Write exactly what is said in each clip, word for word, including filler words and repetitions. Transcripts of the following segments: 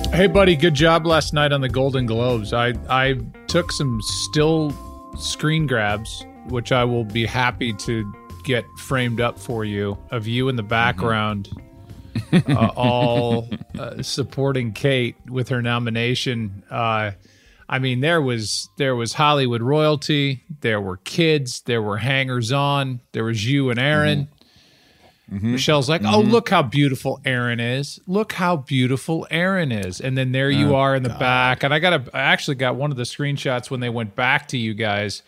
Hey, buddy, good job last night on the Golden Globes. I, I took some still screen grabs, which I will be happy to get framed up for you, of you in the background, mm-hmm. uh, all uh, supporting Kate with her nomination. Uh, I mean, there was there was Hollywood royalty, there were kids, there were hangers-on, there was you and Aaron. Mm-hmm. Mm-hmm. Michelle's like, oh, mm-hmm. look how beautiful Aaron is. Look how beautiful Aaron is. And then there you oh, are in the God. back. And I got a, I actually got one of the screenshots when they went back to you guys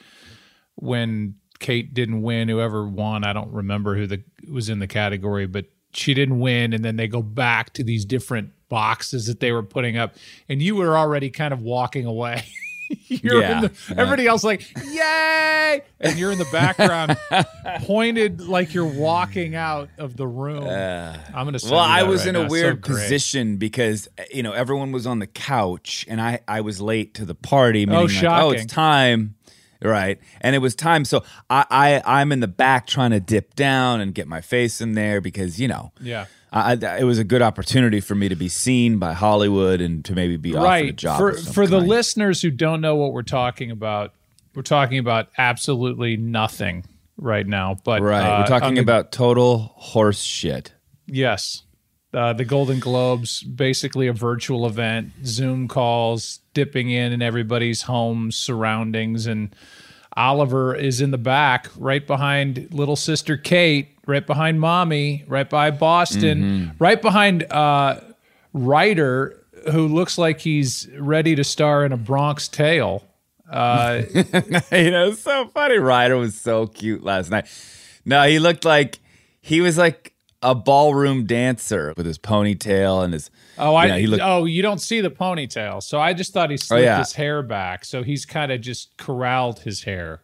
when Kate didn't win. Whoever won, I don't remember who the was in the category, but she didn't win. And then they go back to these different boxes that they were putting up. And you were already kind of walking away. You're yeah, in the, everybody else like, yay! And you're in the background, pointed like you're walking out of the room. Uh, I'm gonna. Well, I was right in now. a weird so position because you know everyone was on the couch and I I was late to the party. Oh, like, shocking! Oh, it's time. Right, and it was time. So I, I I'm in the back trying to dip down and get my face in there because you know. Yeah. I, it was a good opportunity for me to be seen by Hollywood and to maybe be offered right. a job. For for the listeners who don't know what we're talking about, we're talking about absolutely nothing right now. But right, uh, we're talking the, about total horse shit. Yes, uh, the Golden Globes, basically a virtual event, Zoom calls, dipping in in everybody's homes, surroundings, and Oliver is in the back, right behind little sister Kate. Right behind mommy, right by Boston, mm-hmm. right behind uh, Ryder, who looks like he's ready to star in a Bronx Tale. Uh, you know, it's so funny. Ryder was so cute last night. No, he looked like he was like a ballroom dancer with his ponytail and his. Oh, I. You know, he looked, oh, you don't see the ponytail, so I just thought he slicked oh, yeah. his hair back. So he's kind of just corralled his hair.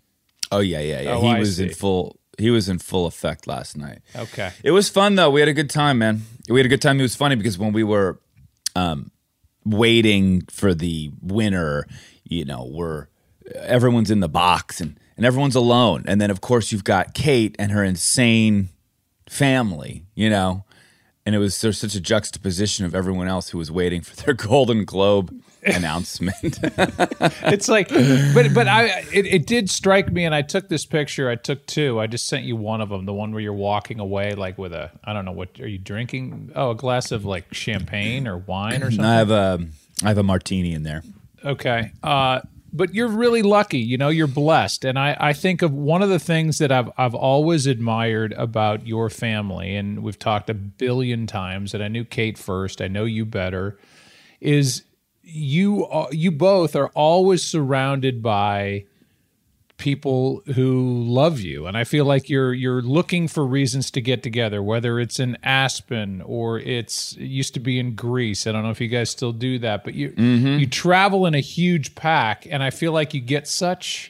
Oh yeah, yeah, yeah. Oh, he I was see. in full. He was in full effect last night. Okay. It was fun, though. We had a good time, man. We had a good time. It was funny because when we were um, waiting for the winner, you know, we're everyone's in the box and, and everyone's alone. And then, of course, you've got Kate and her insane family, you know. And it was there's such a juxtaposition of everyone else who was waiting for their Golden Globe announcement. It's like, but but I it, it did strike me, and I took this picture. I took two. I just sent you one of them, the one where you're walking away like with a I don't know what are you drinking? Oh, a glass of like champagne or wine or something. I have a I have a martini in there. Okay. Uh, but you're really lucky, you know, you're blessed. And I, I think of one of the things that I've I've always admired about your family, and we've talked a billion times, and I knew Kate first, I know you better, is you uh, you both are always surrounded by people who love you. And I feel like you're you're looking for reasons to get together, whether it's in Aspen or it's it used to be in Greece. I don't know if you guys still do that, but you mm-hmm. you travel in a huge pack, and I feel like you get such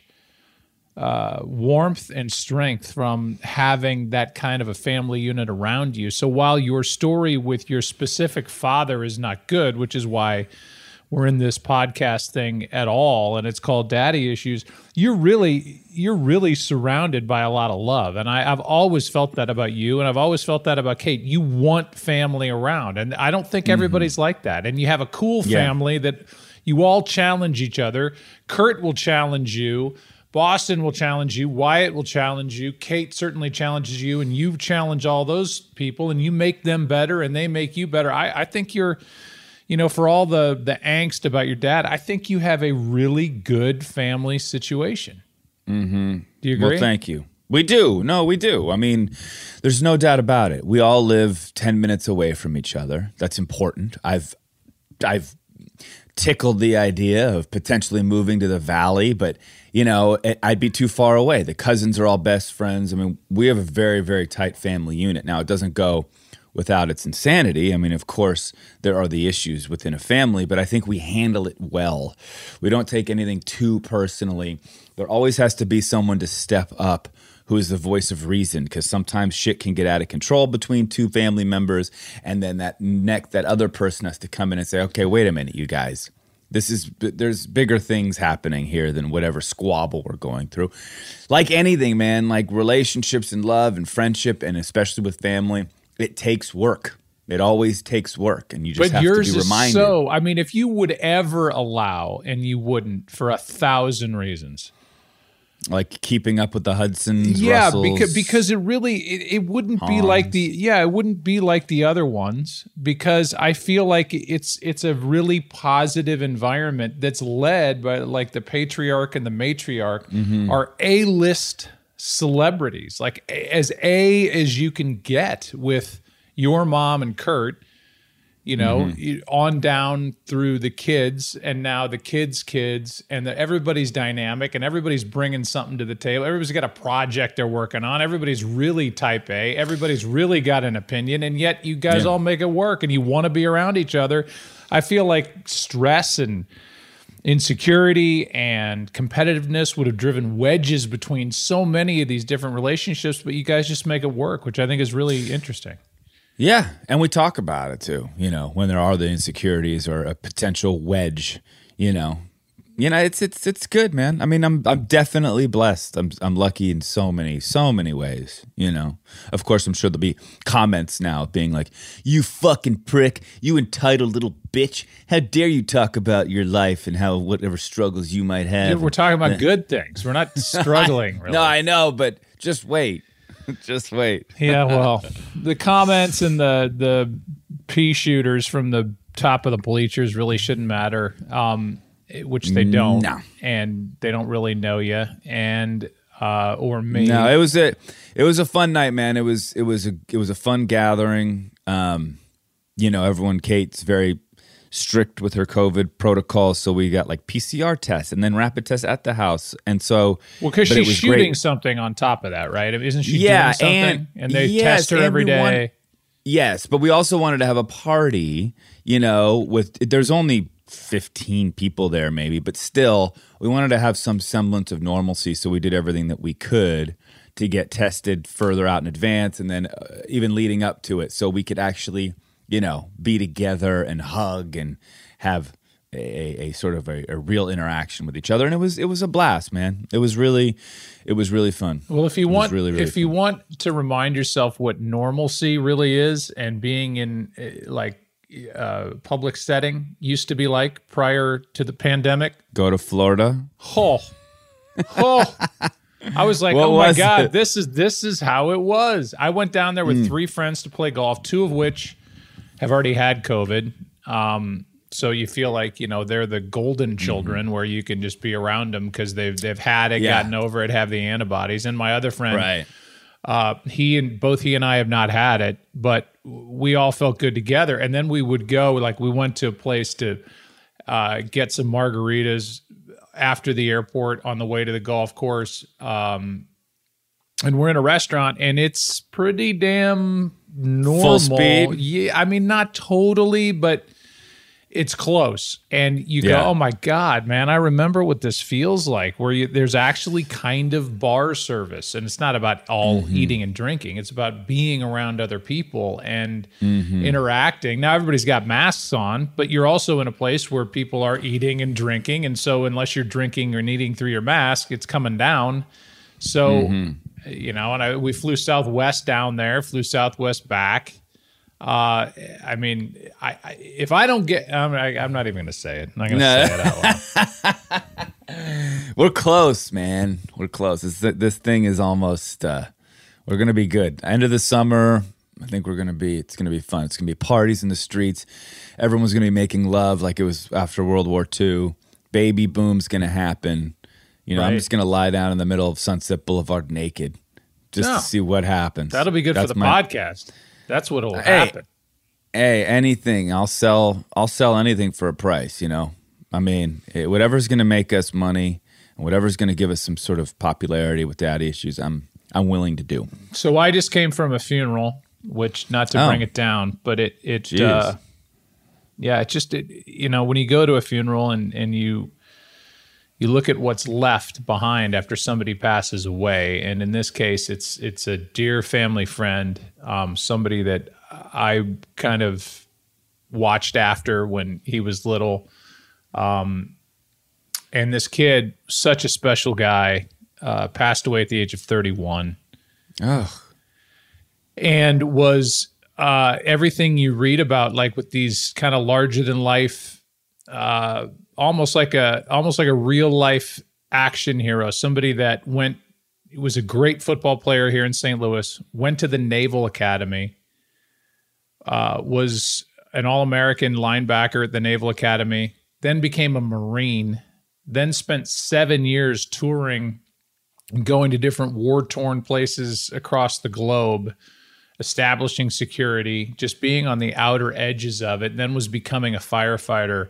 uh, warmth and strength from having that kind of a family unit around you. So while your story with your specific father is not good, which is why we're in this podcast thing at all, and it's called Daddy Issues, you're really you're really surrounded by a lot of love. And I, I've always felt that about you, and I've always felt that about Kate. You want family around, and I don't think everybody's mm-hmm. like that. And you have a cool family yeah. that you all challenge each other. Kurt will challenge you. Boston will challenge you. Wyatt will challenge you. Kate certainly challenges you, and you challenge all those people, and you make them better, and they make you better. I, I think you're... You know, for all the, the angst about your dad, I think you have a really good family situation. Mm-hmm. Do you agree? Well, thank you. We do. No, we do. I mean, there's no doubt about it. We all live ten minutes away from each other. That's important. I've, I've tickled the idea of potentially moving to the Valley, but, you know, I'd be too far away. The cousins are all best friends. I mean, we have a very, very tight family unit. Now, it doesn't go without its insanity. I mean, of course, there are the issues within a family, but I think we handle it well. We don't take anything too personally. There always has to be someone to step up who is the voice of reason, because sometimes shit can get out of control between two family members, and then that neck, that other person has to come in and say, okay, wait a minute, you guys. This is there's bigger things happening here than whatever squabble we're going through. Like anything, man, like relationships and love and friendship, and especially with family, it takes work. It always takes work, and you just but have yours to be reminded. Is so, I mean, if you would ever allow, and you wouldn't for a thousand reasons. Like keeping up with the Hudsons, yeah, Russells. because because it really it, it wouldn't Hans. be like the yeah it wouldn't be like the other ones, because I feel like it's it's a really positive environment that's led by like the patriarch and the matriarch Mm-hmm. are A-list celebrities, like as A as you can get with your mom and Kurt. You know, Mm-hmm. on down through the kids, and now the kids' kids, and the, everybody's dynamic, and everybody's bringing something to the table. Everybody's got a project they're working on. Everybody's really type A. Everybody's really got an opinion, and yet you guys Yeah. all make it work, and you want to be around each other. I feel like stress and insecurity and competitiveness would have driven wedges between so many of these different relationships, but you guys just make it work, which I think is really interesting. Yeah, and we talk about it too, you know, when there are the insecurities or a potential wedge, you know. You know, it's it's it's good, man. I mean, I'm I'm definitely blessed. I'm I'm lucky in so many so many ways, you know. Of course, I'm sure there'll be comments now being like, "You fucking prick, you entitled little bitch. How dare you talk about your life and how whatever struggles you might have." Yeah, we're talking about good things. We're not struggling, really. No, I know, but just wait. Just wait. Yeah, well, the comments and the the pea shooters from the top of the bleachers really shouldn't matter, um, which they don't, No. and they don't really know you, and uh, or me. No, it was a it was a fun night, man. It was it was a it was a fun gathering. Um, you know, everyone. Kate's very strict with her COVID protocols, so we got like P C R tests and then rapid tests at the house, and so well, because but it she's was shooting great. something on top of that, right? Isn't she Yeah, doing something? and- And, they yes, test her and every we day. want- Yes, but we also wanted to have a party, you know, with there's only fifteen people there maybe, but still we wanted to have some semblance of normalcy, so we did everything that we could to get tested further out in advance, and then uh, even leading up to it, so we could actually, you know, be together and hug and have a, a, a sort of a, a real interaction with each other. And it was it was a blast, man. It was really it was really fun. Well, if you It was want, really, really if you want to remind yourself what normalcy really is, and being in uh, like uh, public setting used to be like prior to the pandemic. Go to Florida. Oh, oh. I was like, What oh my was God, it? this is this is how it was. I went down there with three friends to play golf, two of which have already had COVID. Um, so you feel like, you know, they're the golden children where you can just be around them because they've they've had it, Yeah. gotten over it, have the antibodies. And my other friend, Right. uh, he and both he and I have not had it, but we all felt good together. And then we would go, like we went to a place to uh, get some margaritas after the airport on the way to the golf course. Um, and we're in a restaurant, and it's pretty damn normal. Full speed? Yeah, I mean, not totally, but it's close. And you Yeah. go, oh my God, man, I remember what this feels like, where you, there's actually kind of bar service. And it's not about all Mm-hmm. eating and drinking. It's about being around other people and Mm-hmm. interacting. Now, everybody's got masks on, but you're also in a place where people are eating and drinking. And so unless you're drinking or eating through your mask, it's coming down. So, Mm-hmm. you know, and I, we flew Southwest down there, flew Southwest back. Uh, I mean, I, I if I don't get, I'm, I, I'm not even going to say it. I'm not going to No. say it out loud. We're close, man. We're close. This, this thing is almost, uh, we're going to be good. End of the summer, I think we're going to be, it's going to be fun. It's going to be parties in the streets. Everyone's going to be making love like it was after World War Two. Baby boom's going to happen. You know, I'm Right. just going to lie down in the middle of Sunset Boulevard naked just No. to see what happens. That'll be good That's for the my- podcast. That's what'll Hey. happen. Hey, anything. I'll sell. I'll sell anything for a price. You know, I mean, it, whatever's going to make us money and whatever's going to give us some sort of popularity with daddy issues, I'm I'm willing to do. So I just came from a funeral, which not to Oh. bring it down, but it it Jeez. uh, yeah, it just it, you know, when you go to a funeral and and you you look at what's left behind after somebody passes away, and in this case, it's it's a dear family friend, um, somebody that I kind of watched after when he was little, um, and this kid, such a special guy, uh, passed away at the age of thirty-one. Oh, And was uh, everything you read about, like with these kind of larger than life, uh, almost like a almost like a real life action hero, somebody that went was a great football player here in Saint Louis, went to the Naval Academy, uh, was an All-American linebacker at the Naval Academy, then became a Marine, then spent seven years touring and going to different war-torn places across the globe, establishing security, just being on the outer edges of it, then was becoming a firefighter,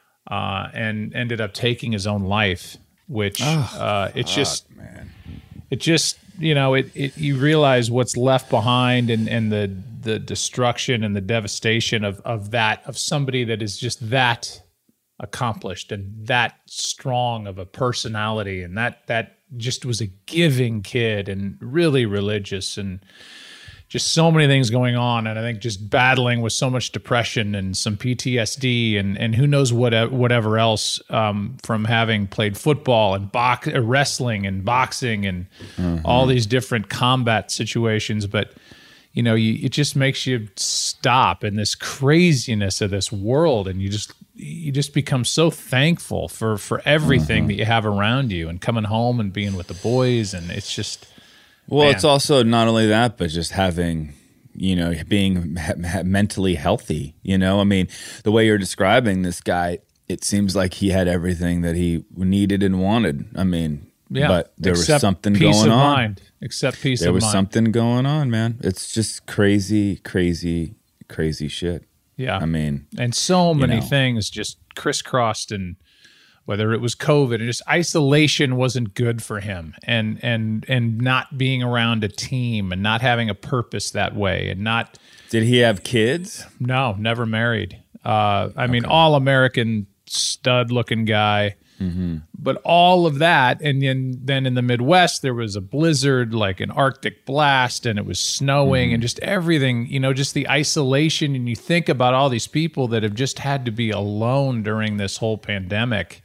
uh, and ended up taking his own life, which oh, uh, it's fuck, just, man. It just, you know, it, it you realize what's left behind and, and the the destruction and the devastation of of that, of somebody that is just that accomplished and that strong of a personality, and that that just was a giving kid and really religious, and just so many things going on. And I think just battling with so much depression and some P T S D and and who knows what whatever else, um, from having played football and box, uh, wrestling and boxing and mm-hmm. all these different combat situations. But you know, you, it just makes you stop in this craziness of this world, and you just you just become so thankful for for everything mm-hmm. that you have around you, and coming home and being with the boys, and it's just. Well, man. It's also not only that, but just having, you know, being ha- mentally healthy. You know, I mean, the way you're describing this guy, it seems like he had everything that he needed and wanted. I mean, yeah, but there was something peace going of on. Mind. Except peace there of was mind. something going on, man. It's just crazy, crazy, crazy shit. Yeah, I mean, and so many you know. things just crisscrossed, and whether it was COVID and just isolation wasn't good for him, and and and not being around a team and not having a purpose that way, and not. Did he have kids? No, never married. Uh, I mean, okay. all American stud looking guy. Mm-hmm. But all of that, and then, then in the Midwest, there was a blizzard, like an Arctic blast, and it was snowing, mm-hmm. and just everything, you know, just the isolation. And you think about all these people that have just had to be alone during this whole pandemic,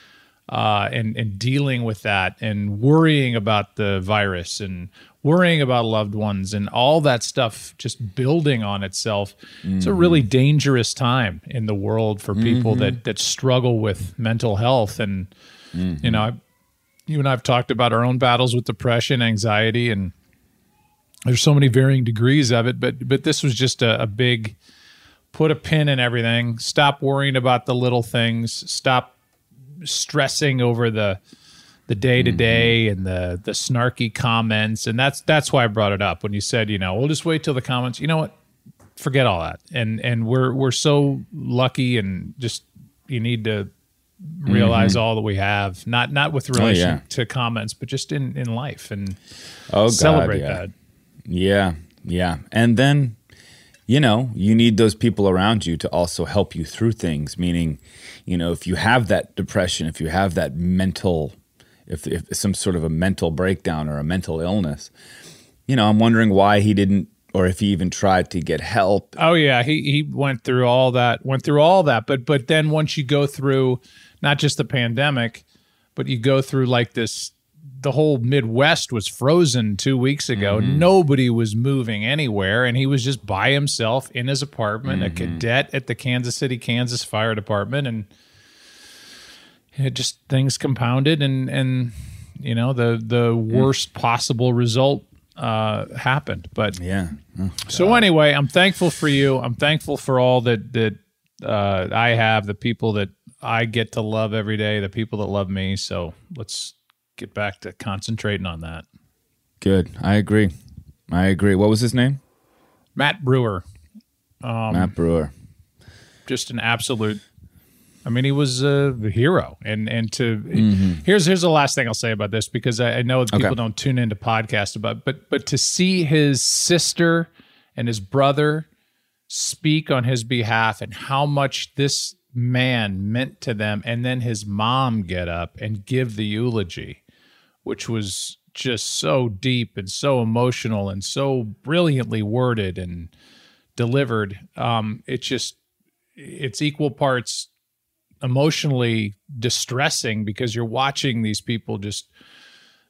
uh, and, and dealing with that, and worrying about the virus, and worrying about loved ones, and all that stuff just building on itself. Mm-hmm. It's a really dangerous time in the world for people mm-hmm. that that struggle with mental health. And mm-hmm. you know, I, you and I have talked about our own battles with depression, anxiety, and there's so many varying degrees of it. But but this was just a, a big put a pin in everything. Stop worrying about the little things. Stop stressing over the the day to day and the the snarky comments. And that's that's why I brought it up when you said, you know, we'll just wait till the comments. You know what? Forget all that. And and we're we're so lucky, and just you need to realize mm-hmm. all that we have. Not not with relation oh, yeah. to comments, but just in, in life, and oh, celebrate God, yeah. that. Yeah, yeah. And then, you know, you need those people around you to also help you through things. Meaning, you know, if you have that depression, if you have that mental If, if some sort of a mental breakdown or a mental illness, you know, I'm wondering why he didn't, or if he even tried to get help. Oh yeah, he he went through all that, went through all that, but but then once you go through not just the pandemic, but you go through like this, the whole Midwest was frozen two weeks ago. Mm-hmm. Nobody was moving anywhere, and he was just by himself in his apartment, mm-hmm. a cadet at the Kansas City, Kansas Fire Department, and it just things compounded, and and you know the the worst mm. possible result uh, happened. But yeah. Oh, so anyway, I'm thankful for you. I'm thankful for all that that uh, I have, the people that I get to love every day, the people that love me. So let's get back to concentrating on that. Good. I agree. I agree. What was his name? Matt Brewer. Um, Matt Brewer. Just an absolute. I mean, he was a hero, and and to mm-hmm. here's here's the last thing I'll say about this, because I, I know that people okay. don't tune into podcasts about, but but to see his sister and his brother speak on his behalf, and how much this man meant to them, and then his mom get up and give the eulogy, which was just so deep and so emotional and so brilliantly worded and delivered. Um, it's just it's equal parts emotionally distressing, because you're watching these people just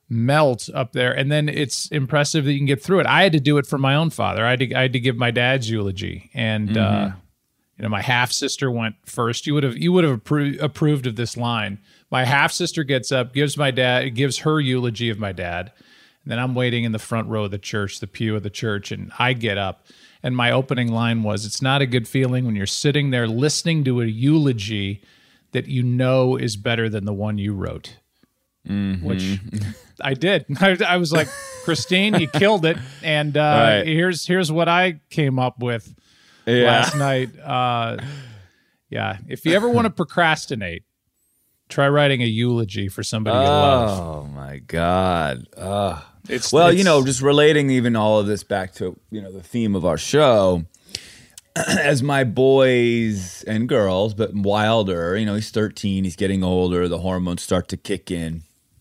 melt up there. And then it's impressive that you can get through it. I had to do it for my own father. I had to, I had to give my dad's eulogy. And, mm-hmm. uh, you know, my half sister went first. You would have, you would have appro- approved of this line. My half sister gets up, gives my dad, gives her eulogy of my dad. And then I'm waiting in the front row of the church, the pew of the church. And I get up and my opening line was, it's not a good feeling when you're sitting there listening to a eulogy that you know is better than the one you wrote. Mm-hmm. Which I did. I, I was like, Christine, you killed it. And uh, right. here's here's what I came up with yeah. last night. Uh, yeah, if you ever want to procrastinate, try writing a eulogy for somebody oh, you love. Oh my God! Uh, it's well, it's, you know, just relating even all of this back to you know the theme of our show. As my boys and girls, but Wilder, you know, he's thirteen, he's getting older, the hormones start to kick in.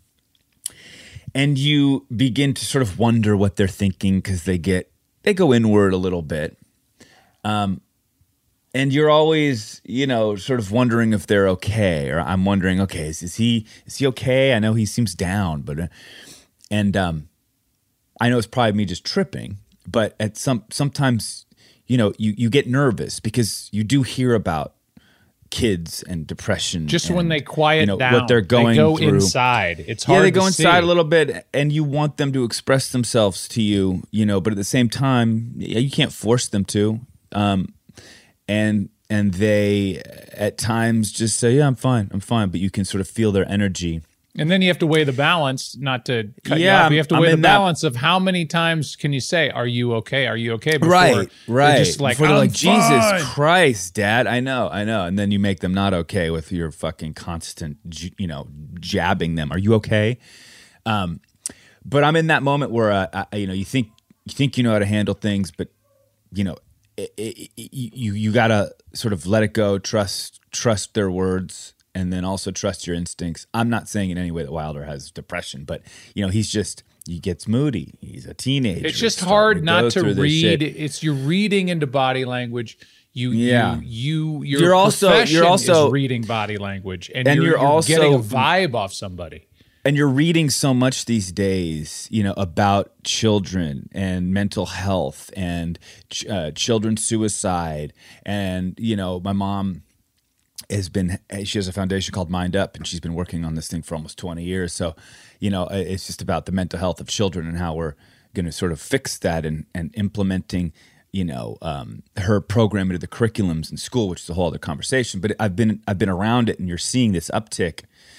And you begin to sort of wonder what they're thinking because they get, they go inward a little bit. Um, and you're always, you know, sort of wondering if they're okay. Or I'm wondering, okay, is, is he, is he okay? I know he seems down, but, uh, and um, I know it's probably me just tripping, but at some, sometimes, you know, you, you get nervous because you do hear about kids and depression. Just and, when they quiet you know, down, what they're going they go through. inside. It's hard. Yeah, they to go inside see. a little bit, and you want them to express themselves to you, you know. But at the same time, you can't force them to. Um, and and they at times just say, "Yeah, I'm fine, I'm fine," but you can sort of feel their energy. And then you have to weigh the balance, not to cut yeah, you off. You have to I'm weigh the that, balance of how many times can you say, "Are you okay? Are you okay?" Before right, right. Just like, Before they're like, fine. Jesus Christ, Dad, I know, I know. And then you make them not okay with your fucking constant, you know, jabbing them. Are you okay? Um, but I'm in that moment where, uh, I, you know, you think you think you know how to handle things, but you know, it, it, it, you you gotta sort of let it go, trust trust their words. And then also trust your instincts. I'm not saying in any way that Wilder has depression, but you know he's just he gets moody. He's a teenager. It's just hard not to read. Shit. It's you're reading into body language. You yeah. you you your you're also you're also is reading body language, and, and you're, you're, you're also getting a vibe off somebody. And you're reading so much these days, you know, about children and mental health and ch- uh, children's suicide, and you know, my mom has been, she has a foundation called Mind Up, and she's been working on this thing for almost twenty years. So, you know, it's just about the mental health of children and how we're going to sort of fix that and, and implementing, you know, um, her program into the curriculums in school, which is a whole other conversation. But I've been, I've been around it, and you're seeing this uptick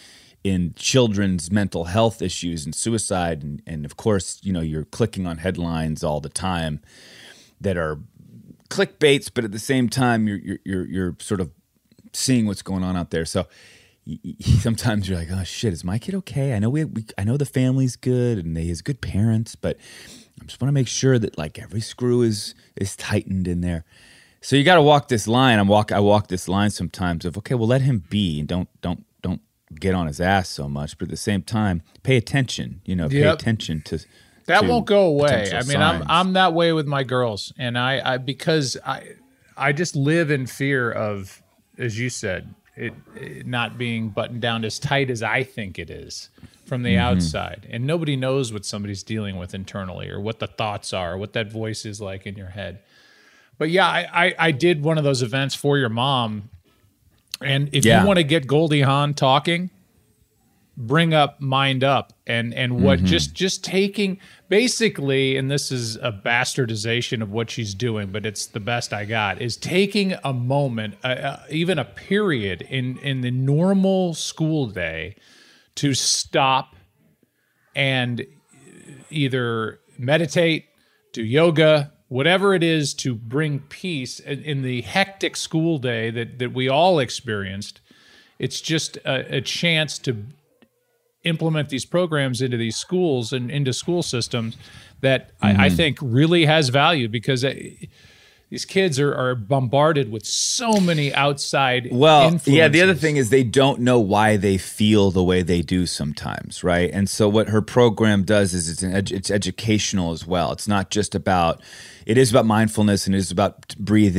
in children's mental health issues and suicide. And, and of course, you know, you're clicking on headlines all the time that are clickbaits, but at the same time, you're, you're, you're, you're sort of seeing what's going on out there. So y- y- sometimes you're like, oh shit, is my kid okay? I know we, we I know the family's good and he has good parents, but I just want to make sure that like every screw is is tightened in there. So you got to walk this line. I'm walk I walk this line sometimes of okay, well let him be and don't don't don't get on his ass so much, but at the same time, pay attention. You know, pay yep. attention to that to won't go away. I mean, signs. I'm I'm that way with my girls, and I, I because I I just live in fear of, as you said, it, it not being buttoned down as tight as I think it is from the mm-hmm. outside. And nobody knows what somebody's dealing with internally or what the thoughts are, or what that voice is like in your head. But yeah, I, I, I did one of those events for your mom. And if yeah. you want to get Goldie Hawn talking, bring up Mind Up and and what mm-hmm. just just taking basically, and this is a bastardization of what she's doing, but it's the best I got, is taking a moment, uh, uh, even a period in in the normal school day to stop and either meditate, do yoga, whatever it is to bring peace in, in the hectic school day that that we all experienced. It's just a, a chance to implement these programs into these schools and into school systems that mm-hmm. I, I think really has value, because it, these kids are, are bombarded with so many outside well, influences. Yeah, the other thing is they don't know why they feel the way they do sometimes, right? And so what her program does is it's an edu- it's educational as well. It's not just about, it is about mindfulness and it is about breathing,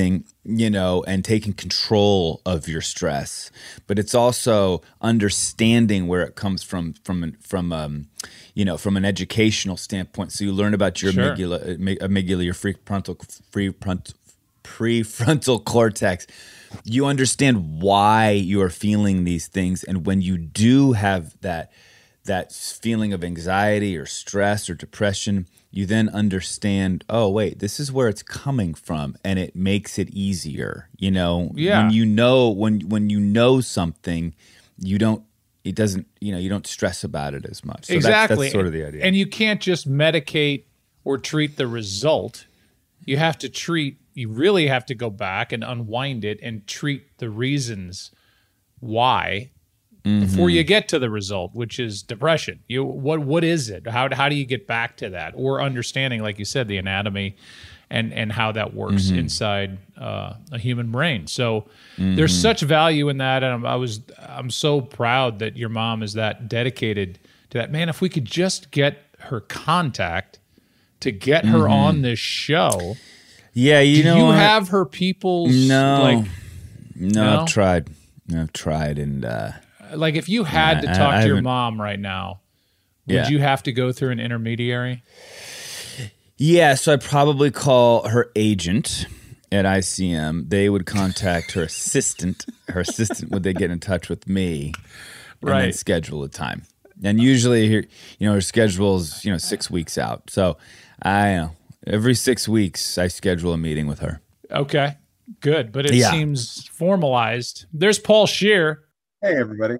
you know, and taking control of your stress, but it's also understanding where it comes from, from, from, um, you know, from an educational standpoint. So you learn about your Sure. amygdala, amygdala, your prefrontal, prefrontal, prefrontal cortex. You understand why you are feeling these things, and when you do have that that feeling of anxiety or stress or depression, you then understand, oh, wait, this is where it's coming from, and it makes it easier. You know, Yeah. when you know when when you know something, you don't it doesn't you know you don't stress about it as much. So Exactly. That's, that's sort of the idea. And you can't just medicate or treat the result. You have to treat. You really have to go back and unwind it and treat the reasons why. Before you get to the result, which is depression. You what what is it? How how do you get back to that? Or understanding, like you said, the anatomy and and how that works mm-hmm. inside uh, a human brain. So mm-hmm. there's such value in that, and I'm, I was I'm so proud that your mom is that dedicated to that. Man, if we could just get her contact to get her mm-hmm. on this show. Yeah, you do know, you what? have her people's no, like no, no? I've tried, I've tried, and. Uh, Like if you had yeah, to talk I, I to your mom right now, would yeah. you have to go through an intermediary? Yeah, so I'd probably call her agent at I C M. They would contact her assistant. Her assistant would they get in touch with me and right. then schedule a time. And usually, you know, her schedule's you know six weeks out. So I you know every six weeks I schedule a meeting with her. Okay, good, but it yeah. seems formalized. There's Paul Scheer. Hey, everybody.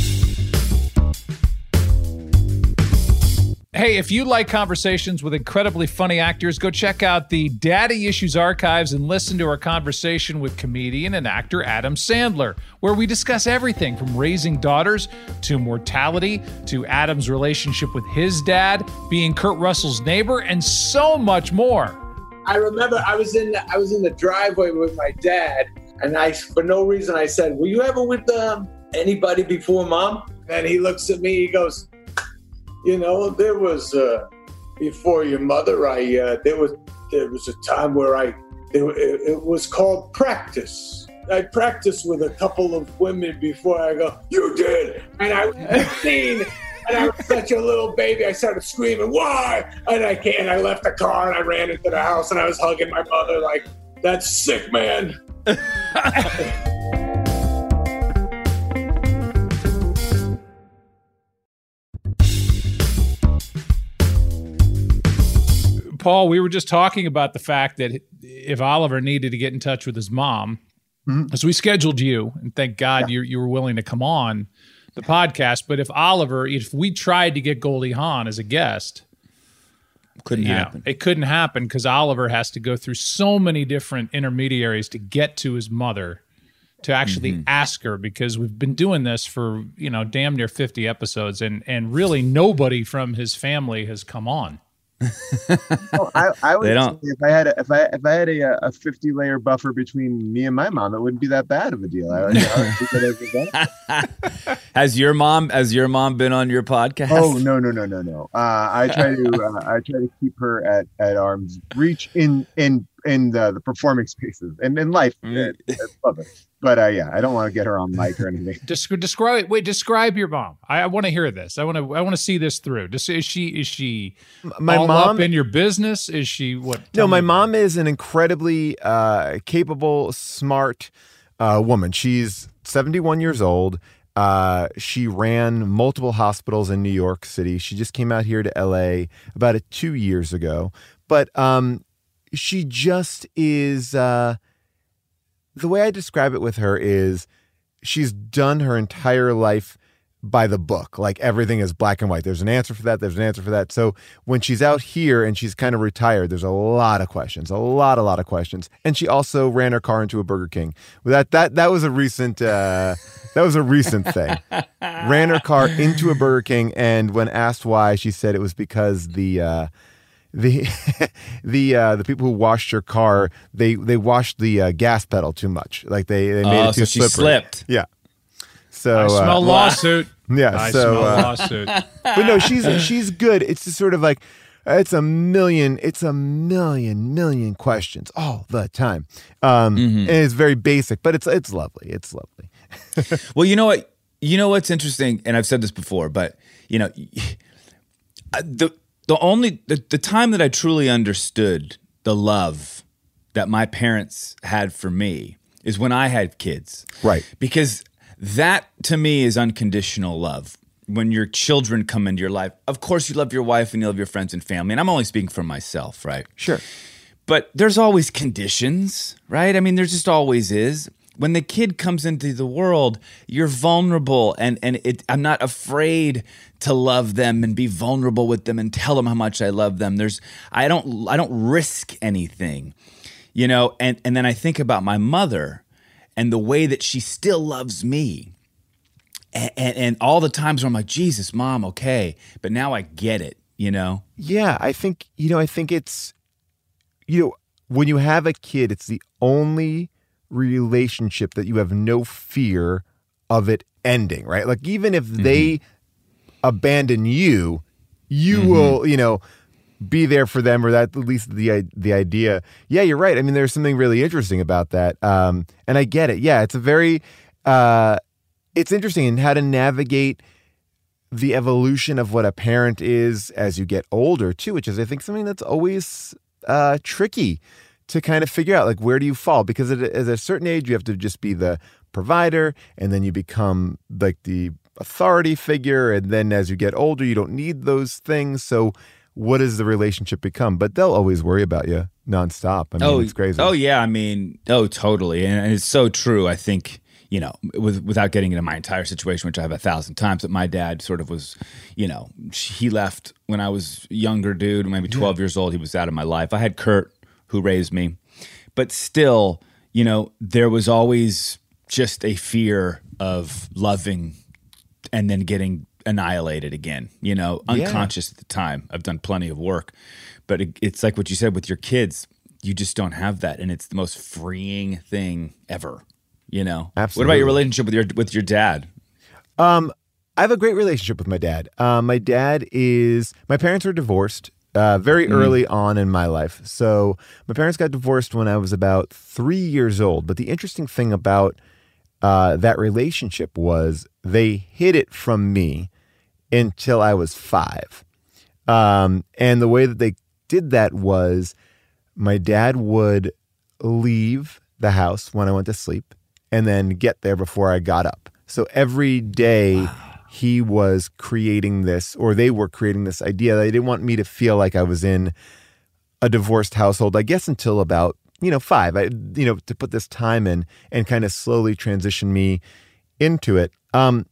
Hey, if you like conversations with incredibly funny actors, go check out the Daddy Issues archives and listen to our conversation with comedian and actor Adam Sandler, where we discuss everything from raising daughters to mortality to Adam's relationship with his dad, being Kurt Russell's neighbor, and so much more. I remember I was in the, I was in the driveway with my dad, and I, for no reason, I said, "Were you ever with um, anybody before Mom?" And he looks at me, he goes, "You know, there was uh, before your mother. I uh, there was there was a time where I there, it, it was called practice. I practiced with a couple of women before I go. You did, and I was fifteen." And I was such a little baby. I started screaming, "Why?" And I can't. I left the car and I ran into the house and I was hugging my mother like, "That's sick, man." Paul, we were just talking about the fact that if Oliver needed to get in touch with his mom, mm-hmm. so we scheduled you, and thank God yeah. you you were willing to come on the podcast. But if Oliver, if we tried to get Goldie Hawn as a guest, couldn't happen. Know, it couldn't happen because Oliver has to go through so many different intermediaries to get to his mother to actually mm-hmm. ask her, because we've been doing this for, you know, damn near fifty episodes, and and really nobody from his family has come on. oh, I, I would say if I had a, if I if I had a, a fifty layer buffer between me and my mom, it wouldn't be that bad of a deal. I would, I would has your mom has your mom been on your podcast? Oh no no no no no. Uh, I try to uh, I try to keep her at, at arm's reach in in in the, the performing spaces and in life. Mm. I, I love it. But uh, yeah, I don't want to get her on mic or anything. Descri- describe wait. Describe your mom. I, I want to hear this. I want to. I want to see this through. Just, is she? Is she? My all mom up in your business? Is she what? No, my mom is an incredibly uh, capable, smart uh, woman. She's seventy-one years old. Uh, she ran multiple hospitals in New York City. She just came out here to L A about two years ago. But um, she just is. Uh, The way I describe it with her is she's done her entire life by the book. Like everything is black and white. There's an answer for that. There's an answer for that. So when she's out here and she's kind of retired, there's a lot of questions, a lot, a lot of questions. And she also ran her car into a Burger King. That that that was a recent uh, that was a recent thing. Ran her car into a Burger King, and when asked why, she said it was because the uh, The the uh, the people who washed your car, they they washed the uh, gas pedal too much. Like they, they made oh, it too so she slippery. slipped. Yeah. So I smell uh, lawsuit. Yeah. I so smell uh, lawsuit. But no, she's she's good. It's just sort of like It's a million, it's a million, million questions all the time. Um, Mm-hmm. And it's very basic, but it's it's lovely. It's lovely. Well, you know what? You know what's interesting, and I've said this before, but you know, the the only the, the time that I truly understood the love that my parents had for me is when I had kids. Right. Because that to me is unconditional love. When your children come into your life, of course you love your wife and you love your friends and family. And I'm only speaking for myself, right? Sure. But there's always conditions, right? I mean, there just always is. When the kid comes into the world, you're vulnerable, and and it, I'm not afraid to love them and be vulnerable with them and tell them how much I love them. There's I don't I don't risk anything, you know. And and then I think about my mother and the way that she still loves me, and and, and all the times where I'm like, Jesus, Mom, okay, but now I get it, you know. Yeah, I think, you know, I think it's, you know, when you have a kid, it's the only relationship that you have no fear of it ending, right? Like, even if mm-hmm. they abandon you, you mm-hmm. will, you know, be there for them, or that at least the the idea. Yeah, you're right. I mean, there's something really interesting about that. Um, and I get it. Yeah, it's a very, uh, it's interesting in how to navigate the evolution of what a parent is as you get older too, which is, I think, something that's always uh, tricky to kind of figure out, like, where do you fall? Because at a, at a certain age, you have to just be the provider, and then you become like the authority figure. And then as you get older, you don't need those things. So what does the relationship become? But they'll always worry about you nonstop. I mean, oh, it's crazy. Oh, yeah. I mean, oh, totally. And it's so true. I think, you know, with, without getting into my entire situation, which I have a thousand times, that my dad sort of was, you know, he left when I was a younger dude, maybe twelve yeah. years old. He was out of my life. I had Kurt, who raised me. But still, you know, there was always just a fear of loving and then getting annihilated again, you know, unconscious yeah. at the time. I've done plenty of work. But it, it's like what you said with your kids. You just don't have that. And it's the most freeing thing ever, you know? Absolutely. What about your relationship with your with your dad? Um, I have a great relationship with my dad. Uh, my dad is, my parents were divorced. Uh, very early mm. on in my life. So my parents got divorced when I was about three years old. But the interesting thing about uh, that relationship was they hid it from me until I was five. Um, and the way that they did that was my dad would leave the house when I went to sleep and then get there before I got up. So every day... Wow. He was creating this, or they were creating this idea. They didn't want me to feel like I was in a divorced household, I guess, until about, you know, five, I, you know, to put this time in and kind of slowly transition me into it. Um,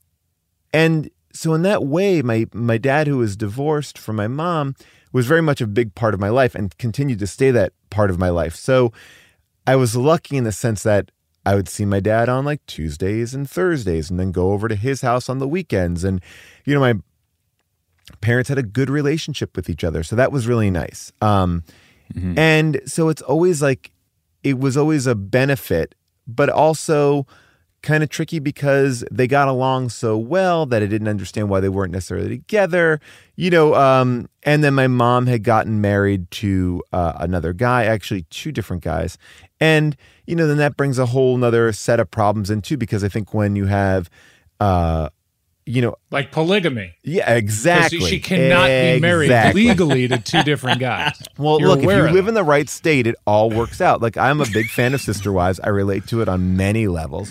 and so in that way, my, my dad, who was divorced from my mom, was very much a big part of my life and continued to stay that part of my life. So I was lucky in the sense that I would see my dad on like Tuesdays and Thursdays and then go over to his house on the weekends. And, you know, my parents had a good relationship with each other. So that was really nice. Um, mm-hmm. And so it's always like, it was always a benefit, but also kind of tricky because they got along so well that I didn't understand why they weren't necessarily together, you know. Um, and then my mom had gotten married to uh, another guy, actually two different guys. And, you know, then that brings a whole nother set of problems in too, because I think when you have, uh, you know, like polygamy. Yeah, exactly. She cannot exactly. be married legally to two different guys. Well, You're look, if you live that. in the right state, it all works out. Like, I'm a big fan of Sister Wives. I relate to it on many levels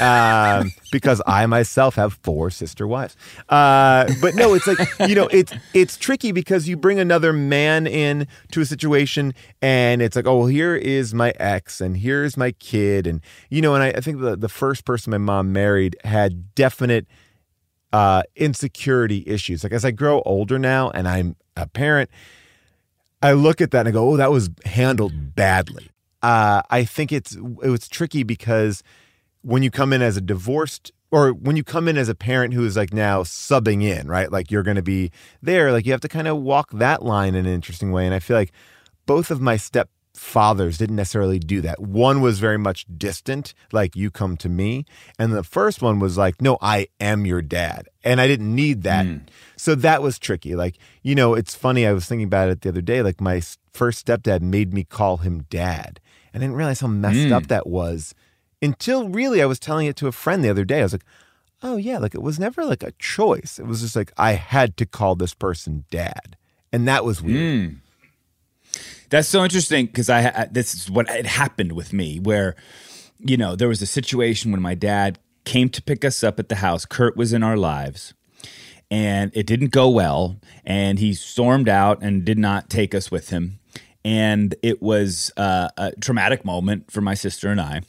um, because I myself have four sister wives. Uh, but no, it's like, you know, it's it's tricky because you bring another man in to a situation and it's like, oh, well, here is my ex and here's my kid. And, you know, and I, I think the, the first person my mom married had definite Uh, insecurity issues. Like, as I grow older now and I'm a parent, I look at that and I go, oh, that was handled badly. Uh, I think it's it was tricky because when you come in as a divorced, or when you come in as a parent who is like now subbing in, right? Like, you're going to be there, like you have to kind of walk that line in an interesting way. And I feel like both of my step fathers didn't necessarily do that. One was very much distant, like you come to me. And the first one was like, no, I am your dad. And I didn't need that. Mm. So that was tricky. Like, you know, it's funny. I was thinking about it the other day. Like my first stepdad made me call him dad. And I didn't realize how messed mm. up that was until really I was telling it to a friend the other day. I was like, oh yeah, like it was never like a choice. It was just like I had to call this person dad. And that was weird. Mm. That's so interesting because I, I this is what it happened with me where, you know, there was a situation when my dad came to pick us up at the house. Kurt was in our lives and it didn't go well. And he stormed out and did not take us with him. And it was uh, a traumatic moment for my sister and I.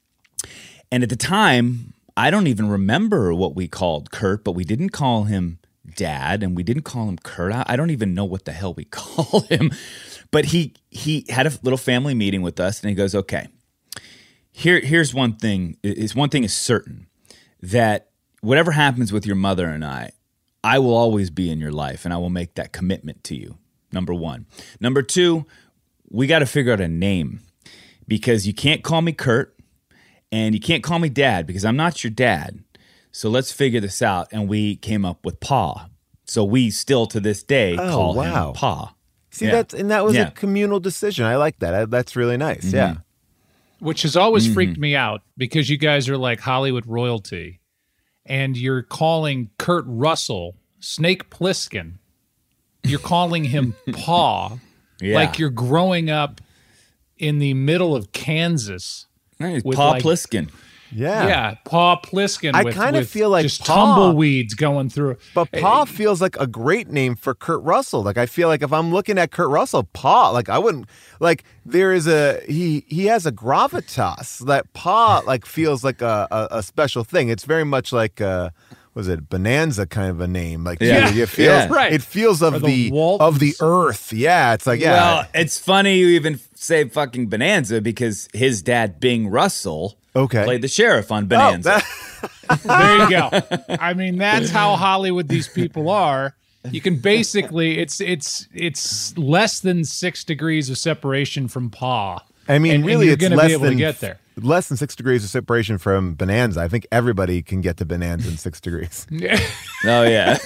And at the time, I don't even remember what we called Kurt, but we didn't call him dad and we didn't call him Kurt. I, I don't even know what the hell we called him. But he he had a little family meeting with us, and he goes, okay, here here's one thing. Is one thing is certain, that whatever happens with your mother and I, I will always be in your life, and I will make that commitment to you, number one. Number two, we got to figure out a name, because you can't call me Kurt, and you can't call me Dad, because I'm not your dad. So let's figure this out, and we came up with Pa. So we still, to this day, oh, call wow. him Pa. See, yeah. that's and that was yeah. a communal decision. I like that. I, that's really nice. Mm-hmm. Yeah. Which has always mm-hmm. freaked me out because you guys are like Hollywood royalty and you're calling Kurt Russell Snake Plissken. You're calling him Pa. Yeah. Like you're growing up in the middle of Kansas. Hey, Pa like, Plissken. Yeah. Yeah, Pa Plissken. I with, kind of with feel like just Pa, tumbleweeds going through. But Pa feels like a great name for Kurt Russell. Like I feel like if I'm looking at Kurt Russell, Pa, like I wouldn't like there is a he he has a gravitas that Pa like feels like a, a, a special thing. It's very much like uh was it Bonanza kind of a name? Like yeah, it feels yeah. right. It feels of or the, the of the earth. Yeah, it's like yeah. Well, it's funny you even say fucking Bonanza because his dad Bing Russell okay. played the sheriff on Bonanza. Oh, that- There you go. I mean, that's how Hollywood these people are. You can basically it's it's it's less than six degrees of separation from Pa. I mean, and, really, and it's you're going to less be able than to get there. less than six degrees of separation from Bonanza. I think everybody can get to Bonanza in six degrees. Oh yeah.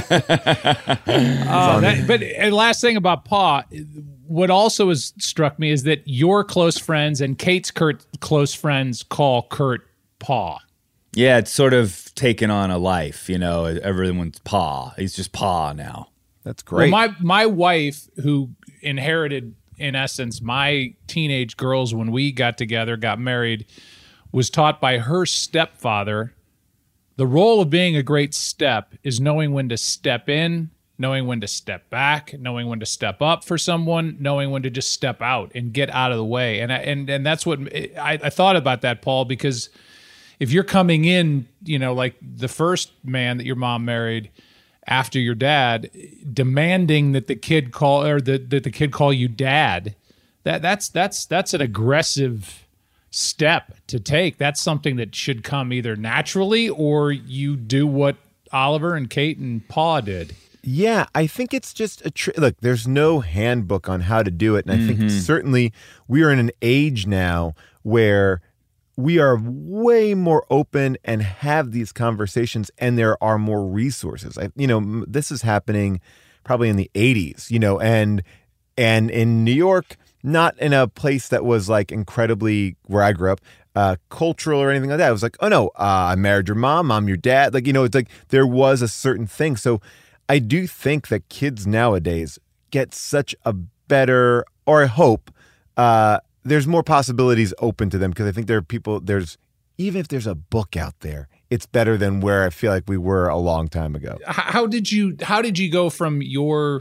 uh, that, but and last thing about Pa, what also has struck me is that your close friends and Kate's Kurt close friends call Kurt Pa. Yeah, it's sort of taken on a life, you know. Everyone's Pa. He's just Pa now. That's great. Well, my my wife, who inherited, in essence, my teenage girls when we got together, got married, was taught by her stepfather, the role of being a great step is knowing when to step in, knowing when to step back, knowing when to step up for someone, knowing when to just step out and get out of the way. And I, and and that's what I, I thought about that, Paul, because if you're coming in, you know, like the first man that your mom married after your dad, demanding that the kid call or that the, the kid call you dad, that that's that's that's an aggressive step to take. That's something that should come either naturally or you do what Oliver and Kate and Pa did. Yeah, I think it's just a tr- look. There's no handbook on how to do it, and I Mm-hmm. think certainly we are in an age now where we are way more open and have these conversations, and there are more resources. I, you know, this is happening probably in the eighties, you know, and and in New York, not in a place that was like incredibly where I grew up, uh, cultural or anything like that. It was like, oh no, uh, I married your mom, I'm your dad. Like, you know, it's like there was a certain thing. So I do think that kids nowadays get such a better, or I hope, uh, there's more possibilities open to them because I think there are people, there's, even if there's a book out there, it's better than where I feel like we were a long time ago. How did you, how did you go from your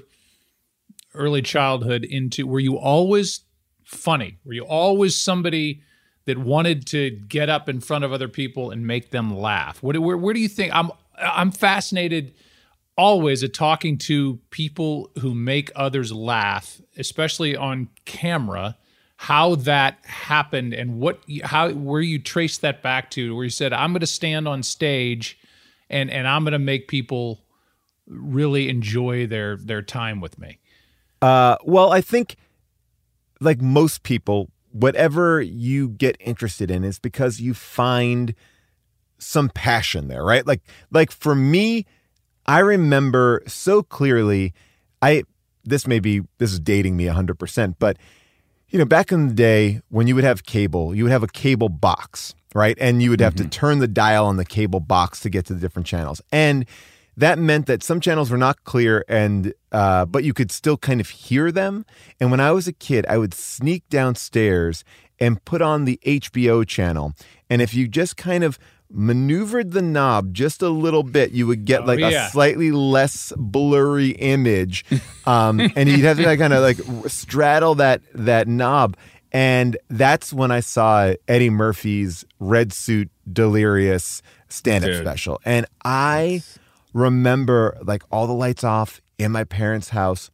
early childhood into, were you always funny? Were you always somebody that wanted to get up in front of other people and make them laugh? Where, where, where do you think, I'm, I'm fascinated always at talking to people who make others laugh, especially on camera, how that happened and what, how, where you trace that back to, where you said, I'm going to stand on stage and, and I'm going to make people really enjoy their, their time with me. Uh, well, I think like most people, whatever you get interested in is because you find some passion there, right? Like, like for me, I remember so clearly, I, this may be, this is dating me one hundred percent, but, you know, back in the day when you would have cable, you would have a cable box, right? And you would have mm-hmm. to turn the dial on the cable box to get to the different channels. And that meant that some channels were not clear, and uh, but you could still kind of hear them. And when I was a kid, I would sneak downstairs and put on the H B O channel. And if you just kind of maneuvered the knob just a little bit, you would get like oh, yeah. a slightly less blurry image. Um, and you'd have to like, kind of like straddle that that knob. And that's when I saw Eddie Murphy's Red Suit Delirious stand-up Dude. special. And I remember like all the lights off in my parents' house,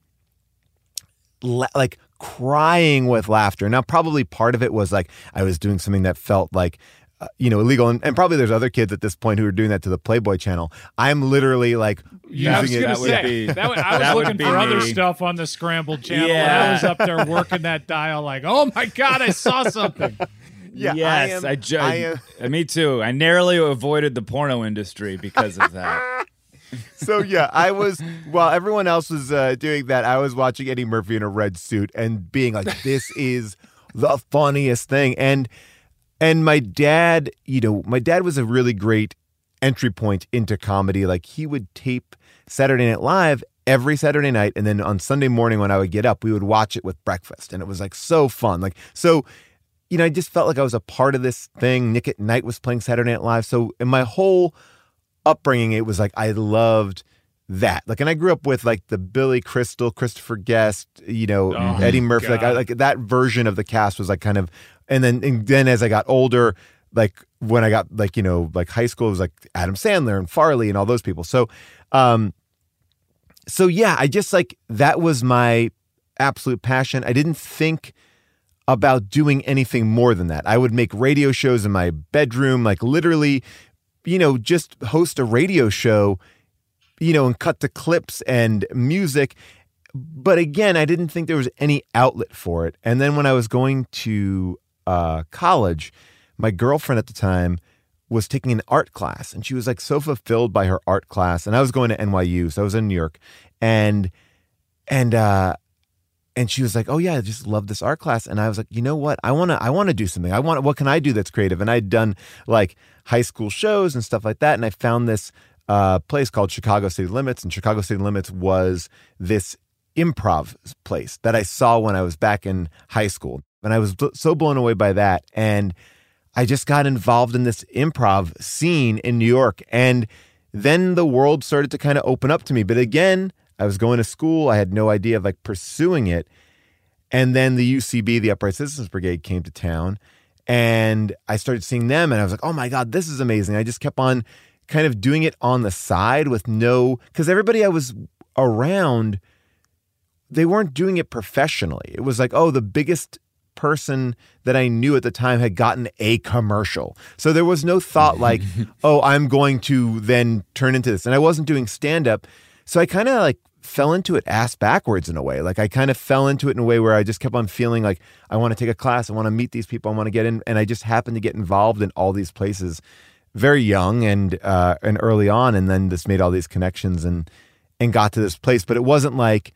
la- like crying with laughter. Now, probably part of it was like I was doing something that felt like, uh, you know, illegal. And, and probably there's other kids at this point who are doing that to the Playboy channel. I'm literally like yeah, using I was it. That would be, that would, I was that looking for me. other stuff on the Scrambled channel. Yeah. I was up there working that dial like, oh my God, I saw something. Yeah, yes, I, am, I, ju- I am. Me too. I narrowly avoided the porno industry because of that. So yeah, I was while everyone else was uh, doing that, I was watching Eddie Murphy in a red suit and being like, "This is the funniest thing." And and my dad, you know, my dad was a really great entry point into comedy. Like he would tape Saturday Night Live every Saturday night, and then on Sunday morning when I would get up, we would watch it with breakfast, and it was like so fun. Like so. You know, I just felt like I was a part of this thing. Nick at Night was playing Saturday Night Live. So in my whole upbringing, it was like I loved that. Like, and I grew up with like the Billy Crystal, Christopher Guest, you know, oh, Eddie Murphy. Like, I, like that version of the cast was like kind of, and then and then as I got older, like when I got like, you know, like high school, it was like Adam Sandler and Farley and all those people. So, um, so yeah, I just like, that was my absolute passion. I didn't think about doing anything more than that. I would make radio shows in my bedroom, like literally, you know, just host a radio show, you know, and cut to clips and music. But again, I didn't think there was any outlet for it. And then when I was going to uh, college, my girlfriend at the time was taking an art class, and she was like so fulfilled by her art class. And I was going to N Y U, so I was in New York, and and uh, and she was like, "Oh yeah, I just love this art class." And I was like, "You know what? I want to I want to do something. I want what can I do that's creative?" And I'd done like high school shows and stuff like that, and I found this uh, place called Chicago City Limits, and Chicago City Limits was this improv place that I saw when I was back in high school, and I was bl- so blown away by that. And I just got involved in this improv scene in New York, and then the world started to kind of open up to me. But again, I was going to school. I had no idea of like pursuing it. And then the U C B, the Upright Citizens Brigade, came to town, and I started seeing them, and I was like, oh my God, this is amazing. I just kept on kind of doing it on the side with no, because everybody I was around, they weren't doing it professionally. It was like, oh, the biggest person that I knew at the time had gotten a commercial. So there was no thought like, oh, I'm going to then turn into this. And I wasn't doing stand-up. So I kind of like fell into it ass backwards in a way. Like I kind of fell into it in a way where I just kept on feeling like I want to take a class. I want to meet these people. I want to get in. And I just happened to get involved in all these places very young and uh, and early on. And then just made all these connections and and got to this place. But it wasn't like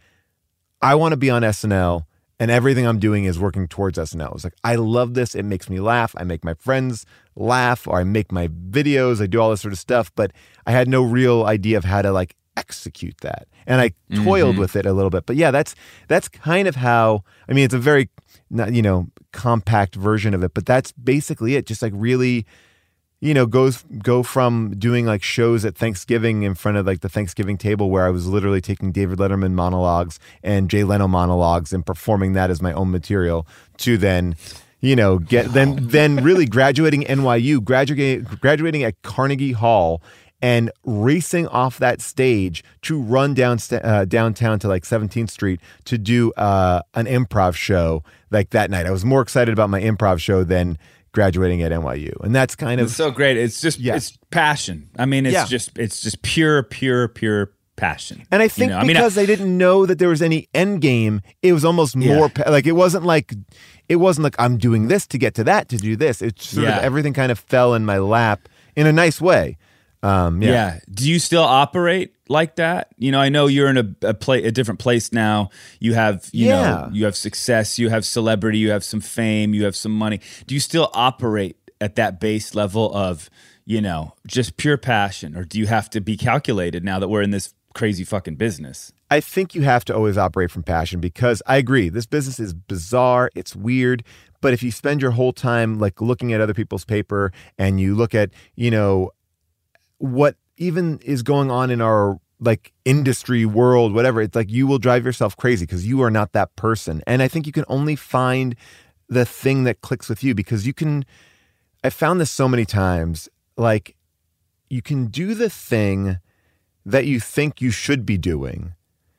I want to be on S N L and everything I'm doing is working towards S N L. It's like, I love this. It makes me laugh. I make my friends laugh, or I make my videos. I do all this sort of stuff. But I had no real idea of how to like execute that. And I toiled mm-hmm. with it a little bit. But yeah, that's that's kind of how, I mean, it's a very, you know, compact version of it. But that's basically it. Just like really, you know, goes go from doing like shows at Thanksgiving in front of like the Thanksgiving table where I was literally taking David Letterman monologues and Jay Leno monologues and performing that as my own material, to then, you know, get then then really graduating N Y U, graduating graduating at Carnegie Hall, and racing off that stage to run down uh, downtown to like seventeenth Street to do uh, an improv show like that night. I was more excited about my improv show than graduating at N Y U. And that's kind of it's so great. It's just, yeah. it's passion. I mean, it's yeah. just, it's just pure, pure, pure passion. And I think you know? because I, mean, I, they didn't know that there was any end game, it was almost more yeah. like it wasn't like it wasn't like I'm doing this to get to that to do this. It's sort yeah. of everything kind of fell in my lap in a nice way. Um, yeah. yeah. Do you still operate like that? You know, I know you're in a a, play, a different place now. You have, you yeah. know, you have success, you have celebrity, you have some fame, you have some money. Do you still operate at that base level of, you know, just pure passion, or do you have to be calculated now that we're in this crazy fucking business? I think you have to always operate from passion, because I agree, this business is bizarre, it's weird, but if you spend your whole time like looking at other people's paper and you look at, you know, what even is going on in our like industry world, whatever, it's like you will drive yourself crazy because you are not that person. And I think you can only find the thing that clicks with you, because you can, I found this so many times, like you can do the thing that you think you should be doing,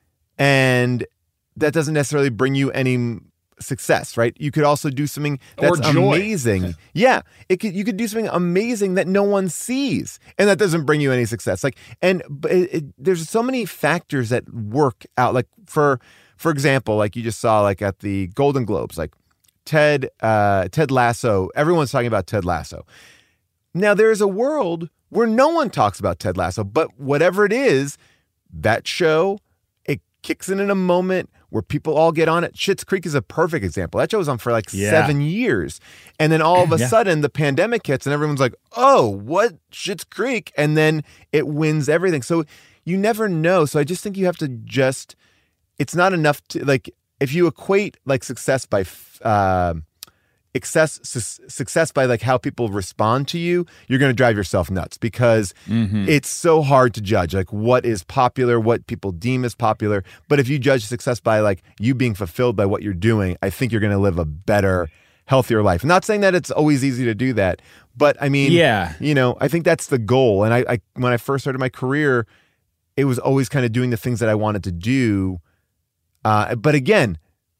and that doesn't necessarily bring you any success, right? You could also do something that's amazing. Yeah, it could. You could do something amazing that no one sees, and that doesn't bring you any success. Like, and but it, it, there's so many factors that work out. Like for for example, like you just saw, like at the Golden Globes, like Ted uh, Ted Lasso. Everyone's talking about Ted Lasso. Now there is a world where no one talks about Ted Lasso, but whatever it is, that show, it kicks in in a moment where people all get on it. Schitt's Creek is a perfect example. That show was on for like yeah. seven years. And then all of a yeah. sudden the pandemic hits and everyone's like, oh, what? Schitt's Creek? And then it wins everything. So you never know. So I just think you have to just, it's not enough to, like, if you equate like success by, uh, Success, su- success by like how people respond to you, you're going to drive yourself nuts, because mm-hmm. it's so hard to judge like what is popular, what people deem as popular. But if you judge success by like you being fulfilled by what you're doing, I think you're going to live a better, healthier life. I'm not saying that it's always easy to do that, but I mean, yeah, you know, I think that's the goal. And I, I when I first started my career, it was always kind of doing the things that I wanted to do. Uh, but again,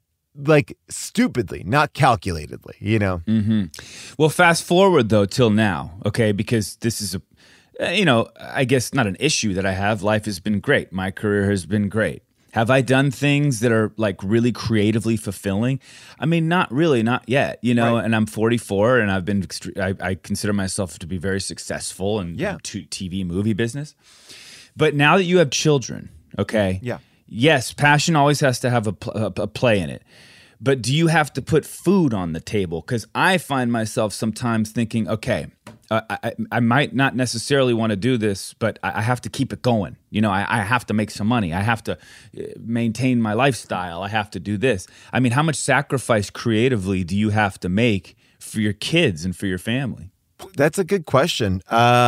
like stupidly, not calculatedly, you know? Mm-hmm. Well, fast forward though, till now, okay? Because this is a, you know, I guess not an issue that I have. Life has been great. My career has been great. Have I done things that are like really creatively fulfilling? I mean, not really, not yet, you know, right. And I'm forty-four and I've been, I, I consider myself to be very successful in yeah. t- T V movie business. But now that you have children, okay? Yeah. Yes, passion always has to have a, a, a play in it. But do you have to put food on the table? Because I find myself sometimes thinking, okay, uh, I, I might not necessarily want to do this, but I, I have to keep it going. You know, I, I have to make some money. I have to maintain my lifestyle. I have to do this. I mean, how much sacrifice creatively do you have to make for your kids and for your family? That's a good question.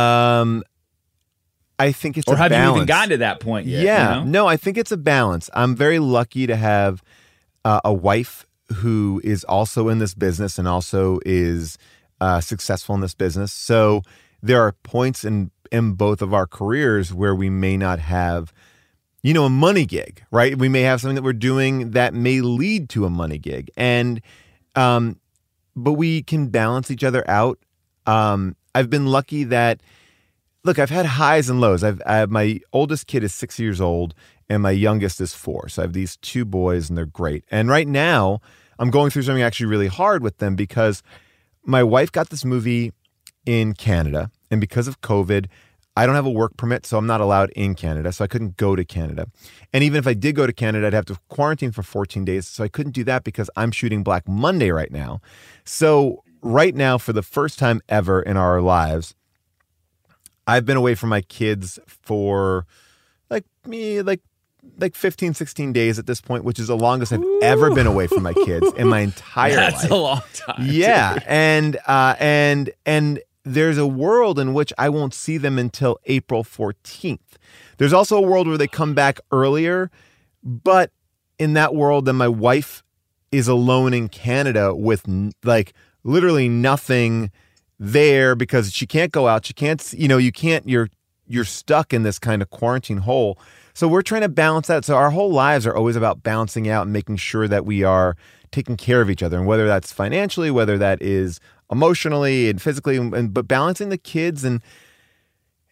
Um, I think it's or a have balance. you even gotten to that point yet? Yeah, you know? No, I think it's a balance. I'm very lucky to have uh, a wife who is also in this business and also is uh, successful in this business. So there are points in in both of our careers where we may not have, you know, a money gig, right? We may have something that we're doing that may lead to a money gig, and um, but we can balance each other out. Um, I've been lucky that. Look, I've had highs and lows. I've I have, my oldest kid is six years old and my youngest is four. So I have these two boys and they're great. And right now I'm going through something actually really hard with them, because my wife got this movie in Canada, and because of COVID, I don't have a work permit, so I'm not allowed in Canada. So I couldn't go to Canada. And even if I did go to Canada, I'd have to quarantine for fourteen days. So I couldn't do that because I'm shooting Black Monday right now. So right now, for the first time ever in our lives, I've been away from my kids for like me, like like fifteen, sixteen days at this point, which is the longest I've Ooh. ever been away from my kids in my entire That's life. That's a long time. Yeah. Dude. And uh, and and there's a world in which I won't see them until April fourteenth. There's also a world where they come back earlier, but in that world, then my wife is alone in Canada with like literally nothing there, because she can't go out. She can't, you know, you can't, you're, you're stuck in this kind of quarantine hole. So we're trying to balance that. So our whole lives are always about balancing out and making sure that we are taking care of each other. And whether that's financially, whether that is emotionally and physically, and, but balancing the kids and,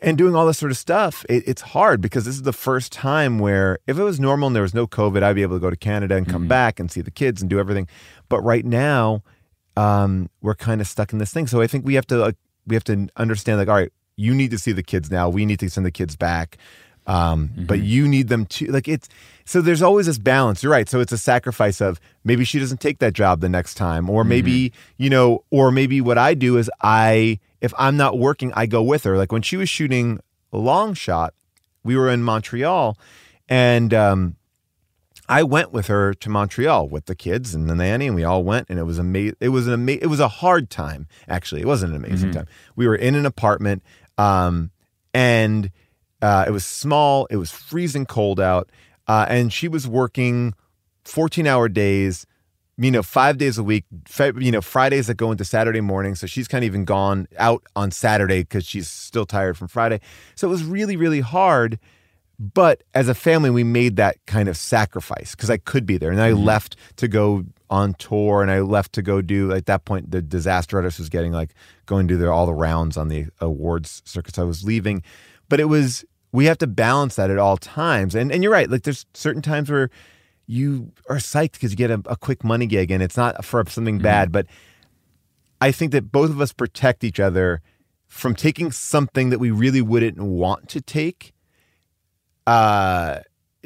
and doing all this sort of stuff, it, it's hard because this is the first time where if it was normal and there was no COVID, I'd be able to go to Canada and come Mm-hmm. back and see the kids and do everything. But right now, um, we're kind of stuck in this thing. So I think we have to like, we have to understand like, all right, you need to see the kids now. We need to send the kids back. Um, Mm-hmm. but you need them to like it's, so there's always this balance. You're right. So it's a sacrifice of maybe she doesn't take that job the next time, or maybe, you know, or maybe what I do is I, if I'm not working, I go with her. Like when she was shooting a long shot, we were in Montreal and, um, I went with her to Montreal with the kids and the nanny, and we all went, and it was amazing. It was an ama- It was a hard time, actually. It wasn't an amazing Mm-hmm. time. We were in an apartment, um, and uh, it was small. It was freezing cold out, uh, and she was working fourteen-hour days. You know, five days a week. You know, Fridays that go into Saturday morning. So she's kind of even gone out on Saturday because she's still tired from Friday. So it was really, really hard. But as a family, we made that kind of sacrifice because I could be there. And I Mm-hmm. left to go on tour, and I left to go do, at that point, the Disaster Artist was getting like, going to do their, all the rounds on the awards circuit. So I was leaving. But it was, we have to balance that at all times. And and you're right. Like there's certain times where you are psyched because you get a, a quick money gig and it's not for something bad. But I think that both of us protect each other from taking something that we really wouldn't want to take. Uh,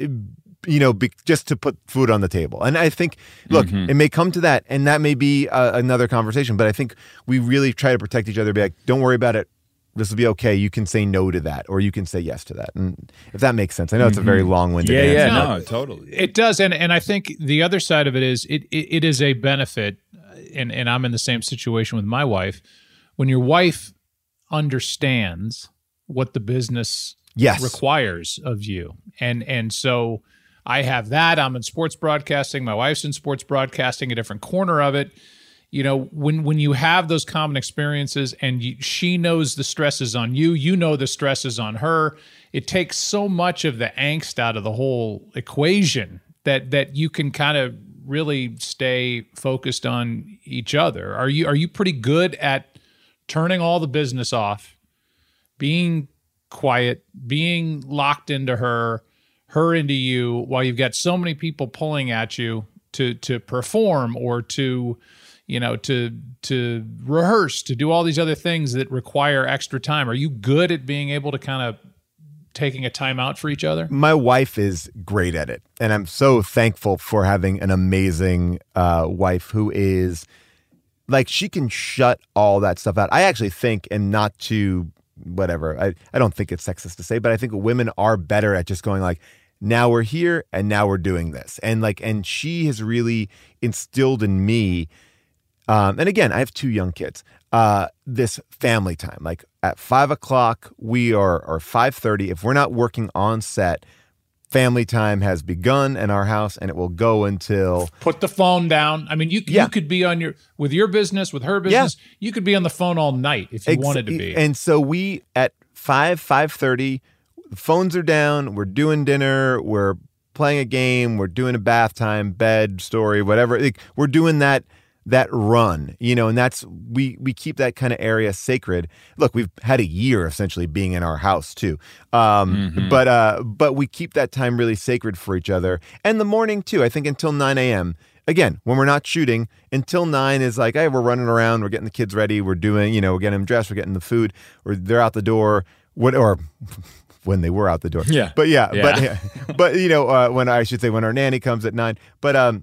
you know, be, just to put food on the table. And I think, look, Mm-hmm. it may come to that, and that may be uh, another conversation, but I think we really try to protect each other, be like, don't worry about it. This will be okay. You can say no to that, or you can say yes to that. And if that makes sense, I know it's a very long-winded Yeah, answer. yeah, but- no, totally. It does, and and I think the other side of it is it it, it is a benefit, and and I'm in the same situation with my wife. When your wife understands what the business Yes. requires of you, and and so I have that. I'm in sports broadcasting. My wife's in sports broadcasting, a different corner of it. You know, when when you have those common experiences, and you, she knows the stresses on you, you know the stresses on her. It takes so much of the angst out of the whole equation that that you can kind of really stay focused on each other. Are you are you pretty good at turning all the business off, being quiet, being locked into her, her into you, while you've got so many people pulling at you to to perform or to, you know, to to rehearse, to do all these other things that require extra time? Are you good at being able to kind of taking a time out for each other? My wife is great at it, and I'm so thankful for having an amazing uh, wife who is like, she can shut all that stuff out. I actually think, and not to whatever, I, I don't think it's sexist to say, but I think women are better at just going like, now we're here and now we're doing this. And like, and she has really instilled in me, um, and again, I have two young kids, uh, this family time. Like at five o'clock, we are, or five thirty, if we're not working on set, family time has begun in our house, and it will go until Put the phone down. I mean, you Yeah. you could be on your with your business, with her business. You could be on the phone all night if you Ex- wanted to be. And so we at five, five thirty, the phones are down, we're doing dinner, we're playing a game, we're doing a bath time, bed, story, whatever. Like, we're doing that that run, you know, and that's we we keep that kind of area sacred. Look, we've had a year essentially being in our house too. Um Mm-hmm. but uh but we keep that time really sacred for each other. And the morning too, I think until nine a.m. Again, when we're not shooting, until nine is like, hey, we're running around, we're getting the kids ready, we're doing, you know, we're getting them dressed, we're getting the food, or they're out the door, what or when they were out the door. Yeah. But yeah, Yeah. but yeah, but you know, uh, when I should say when our nanny comes at nine. But um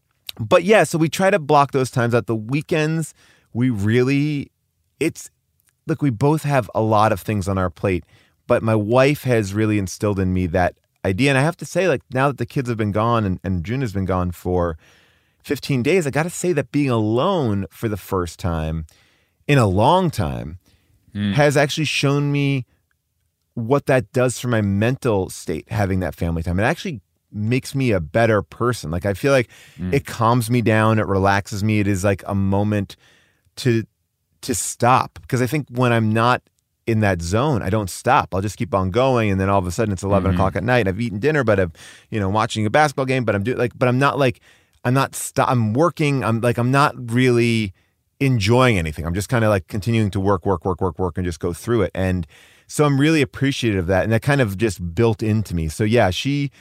but yeah, so we try to block those times out. The weekends, we really, it's, look, we both have a lot of things on our plate, but my wife has really instilled in me that idea. And I have to say, like, now that the kids have been gone and, and June has been gone for fifteen days, I got to say that being alone for the first time in a long time has actually shown me what that does for my mental state, having that family time. It actually makes me a better person. Like, I feel like it calms me down, it relaxes me. It is like a moment to to stop, because I think when I'm not in that zone, I don't stop. I'll just keep on going, and then all of a sudden it's eleven o'clock at night and I've eaten dinner, but I'm, you know, watching a basketball game, but I'm doing like, but I'm not like, I'm not stop. I'm working. I'm like, I'm not really enjoying anything. I'm just kind of like continuing to work, work, work, work, work, and just go through it. And So I'm really appreciative of that. And that kind of just built into me. So yeah, she,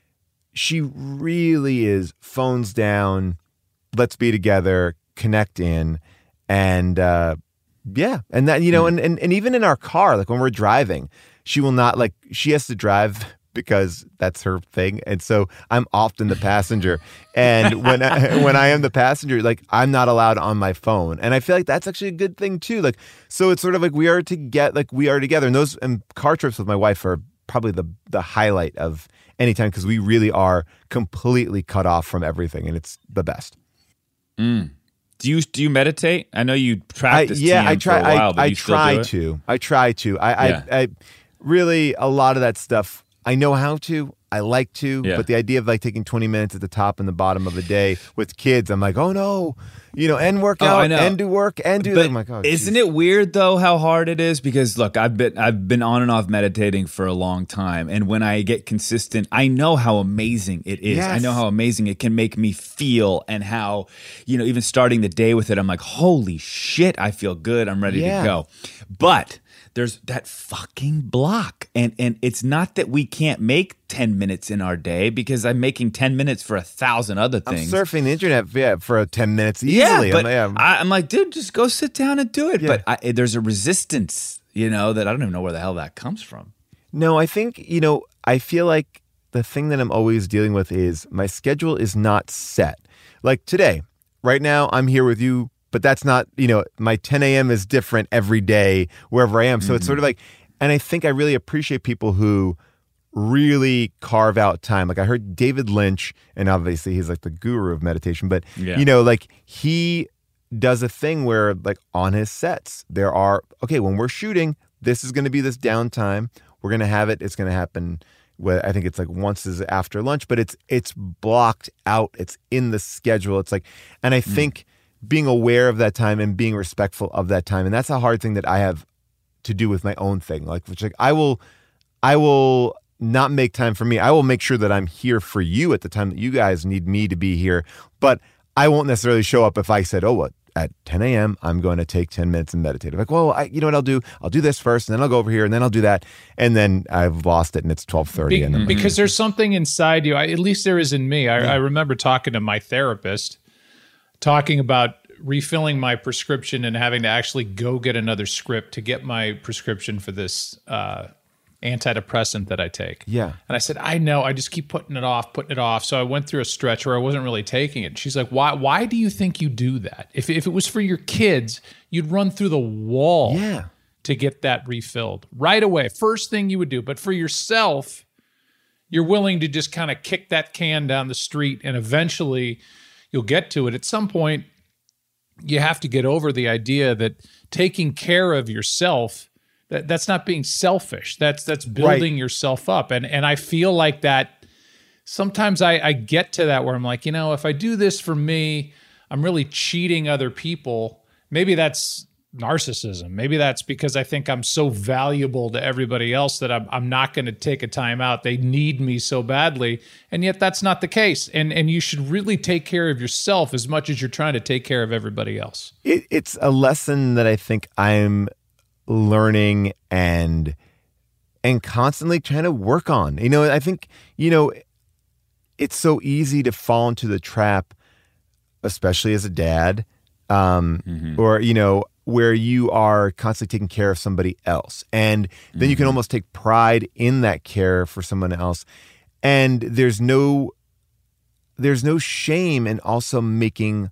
she really is phones down, let's be together, connect in. And, uh, yeah. And that, you know, and, and, and even in our car, like when we're driving, she will not like, she has to drive because that's her thing. And so I'm often the passenger. And when I, when I am the passenger, like I'm not allowed on my phone. And I feel like that's actually a good thing too. Like, so it's sort of like we are to get, like we are together. And those and car trips with my wife are probably the, the highlight of any time because we really are completely cut off from everything. And it's the best. Mm. Do you do you meditate? I know you practiced. I, yeah, T M I try. For a while, I, but I you still try do it? to. I try to. I, Yeah. I, I really a lot of that stuff. I know how to. I like to. Yeah. But the idea of like taking twenty minutes at the top and the bottom of a day with kids, I'm like, oh no, you know, and work Oh, I out know. and do work and do. But I'm like, oh, isn't geez. it weird though how hard it is? Because look, I've been I've been on and off meditating for a long time, and when I get consistent, I know how amazing it is. Yes. I know how amazing it can make me feel, and how, you know, even starting the day with it, I'm like, holy shit, I feel good. I'm ready Yeah. to go. But there's that fucking block, and and it's not that we can't make ten minutes in our day, because I'm making ten minutes for a thousand other I'm things. surfing the internet yeah, for ten minutes Yeah, easily. but I'm, yeah. I, I'm like, dude, just go sit down and do it. Yeah. But I, there's a resistance, you know, that I don't even know where the hell that comes from. No, I think, you know, I feel like the thing that I'm always dealing with is my schedule is not set. Like today, right now, I'm here with you, but that's not, you know, my ten a.m. is different every day wherever I am. So Mm-hmm. it's sort of like, and I think I really appreciate people who really carve out time. Like I heard David Lynch, and obviously he's like the guru of meditation, but, Yeah. you know, like he does a thing where like on his sets, there are, okay, when we're shooting, this is going to be this downtime. We're going to have it. It's going to happen. Well, I think it's like once is after lunch, but it's it's blocked out. It's in the schedule. It's like, and I think being aware of that time and being respectful of that time, and that's a hard thing that I have to do with my own thing. Like, which like I will, I will not make time for me. I will make sure that I'm here for you at the time that you guys need me to be here. But I won't necessarily show up if I said, oh, what? At ten a.m., I'm going to take ten minutes and meditate. I'm like, well, I, you know what I'll do? I'll do this first, and then I'll go over here, and then I'll do that. And then I've lost it, and it's twelve thirty. Be- and I'm because there's something inside you. I, at least there is in me. I, I remember talking to my therapist, talking about refilling my prescription and having to actually go get another script to get my prescription for this uh, antidepressant that I take. Yeah. And I said, I know, I just keep putting it off, putting it off. So I went through a stretch where I wasn't really taking it. She's like, why why do you think you do that? If if it was for your kids, you'd run through the wall Yeah. to get that refilled right away. First thing you would do. But for yourself, you're willing to just kind of kick that can down the street, and eventually you'll get to it. At some point, you have to get over the idea that taking care of yourself, that, that's not being selfish. That's that's building yourself up. And and I feel like that sometimes I, I get to that where I'm like, you know, if I do this for me, I'm really cheating other people. Maybe that's narcissism. Maybe that's because I think I'm so valuable to everybody else that I'm, I'm not going to take a time out. They need me so badly. And yet that's not the case. And and you should really take care of yourself as much as you're trying to take care of everybody else. It, it's a lesson that I think I'm learning and and constantly trying to work on. You know, I think, you know, it's so easy to fall into the trap, especially as a dad, um, Mm-hmm. or, you know, where you are constantly taking care of somebody else. And then you can almost take pride in that care for someone else. And there's no there's no shame in also making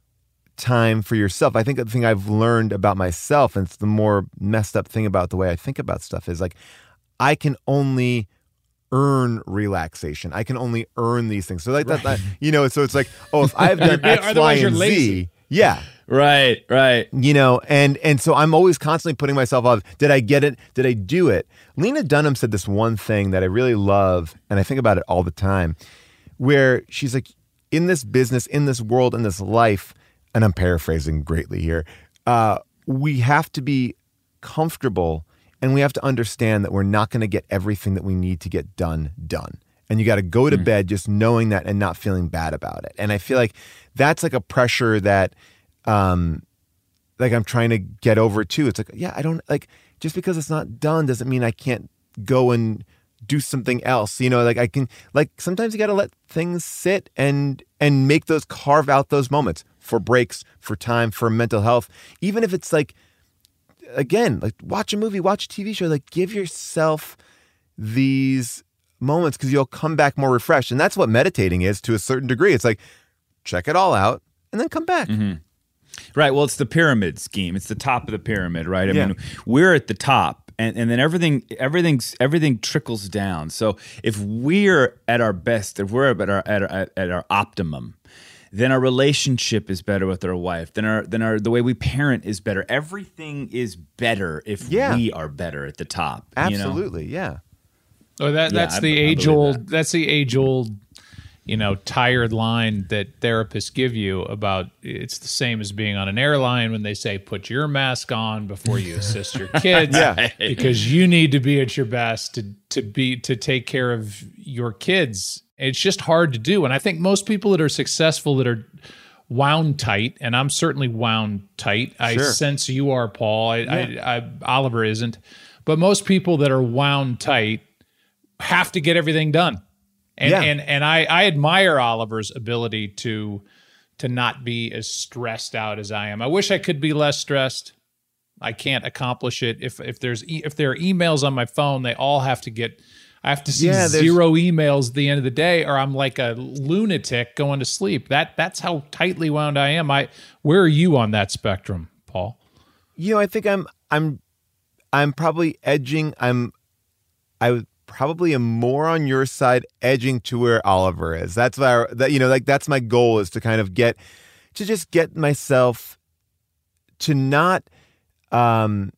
time for yourself. I think the thing I've learned about myself, and it's the more messed up thing about the way I think about stuff, is like I can only earn relaxation. I can only earn these things. So like that, that, you know, so it's like, oh, if I've done X, Y, Otherwise you're and Z, lazy. yeah. Right, right. You know, and and so I'm always constantly putting myself off. Did I get it? Did I do it? Lena Dunham said this one thing that I really love, and I think about it all the time, where she's like, in this business, in this world, in this life, and I'm paraphrasing greatly here, uh, we have to be comfortable, and we have to understand that we're not going to get everything that we need to get done, done. And you got to go to mm. bed just knowing that and not feeling bad about it. And I feel like that's like a pressure that, um, like I'm trying to get over too. It's like, yeah, I don't like, just because it's not done doesn't mean I can't go and do something else. You know, like I can, like sometimes you got to let things sit and and make those, carve out those moments for breaks, for time, for mental health. Even if it's like, again, like watch a movie, watch a T V show, like give yourself these moments because you'll come back more refreshed. And that's what meditating is to a certain degree. It's like, check it all out and then come back. Mm-hmm. Right. Well, it's the pyramid scheme. It's the top of the pyramid, right? I Yeah. mean, we're at the top, and, and then everything, everything's, everything trickles down. So if we're at our best, if we're at our at our, at our optimum, then our relationship is better with our wife. Then our then our the way we parent is better. Everything is better if Yeah. we are better at the top. you know? Absolutely. Yeah. Oh, that Yeah, that's I- the I believe age old. that. That's the age old, you know, tired line that therapists give you about. It's the same as being on an airline when they say put your mask on before you assist your kids, Yeah. because you need to be at your best to to be to take care of your kids. It's just hard to do, and I think most people that are successful that are wound tight, and I'm certainly wound tight. I Sure. sense you are, Paul. I, I, I Oliver isn't, but most people that are wound tight have to get everything done. And Yeah. and and I, I admire Oliver's ability to to not be as stressed out as I am. I wish I could be less stressed. I can't accomplish it. If if there's e- if there are emails on my phone, they all have to get. I have to see Yeah, there's- zero emails at the end of the day, or I'm like a lunatic going to sleep. That that's how tightly wound I am. I where are you on that spectrum, Paul? You know, I think I'm I'm I'm probably edging. I'm I would probably am more on your side, edging to where Oliver is. That's why that you know, like that's my goal, is to kind of get to just get myself to not um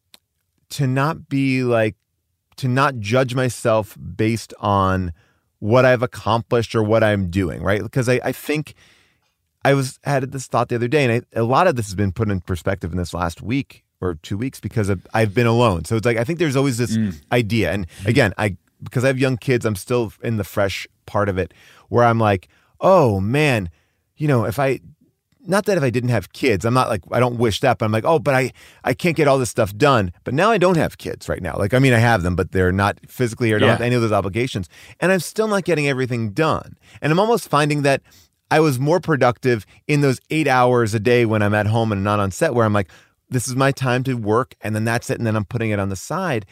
to not be like to not judge myself based on what I've accomplished or what I'm doing, right? Because I, I think I was had this thought the other day, and I, a lot of this has been put in perspective in this last week or two weeks because of, I've been alone. So it's like I think there's always this idea, and again, I because I have young kids, I'm still in the fresh part of it where I'm like, oh man, you know, if I. Not that if I didn't have kids, I'm not like, I don't wish that, but I'm like, oh, but I, I can't get all this stuff done. But now I don't have kids right now. Like, I mean, I have them, but they're not physically or don't Yeah. have any of those obligations. And I'm still not getting everything done. And I'm almost finding that I was more productive in those eight hours a day when I'm at home and not on set, where I'm like, this is my time to work, and then that's it. And then I'm putting it on the side.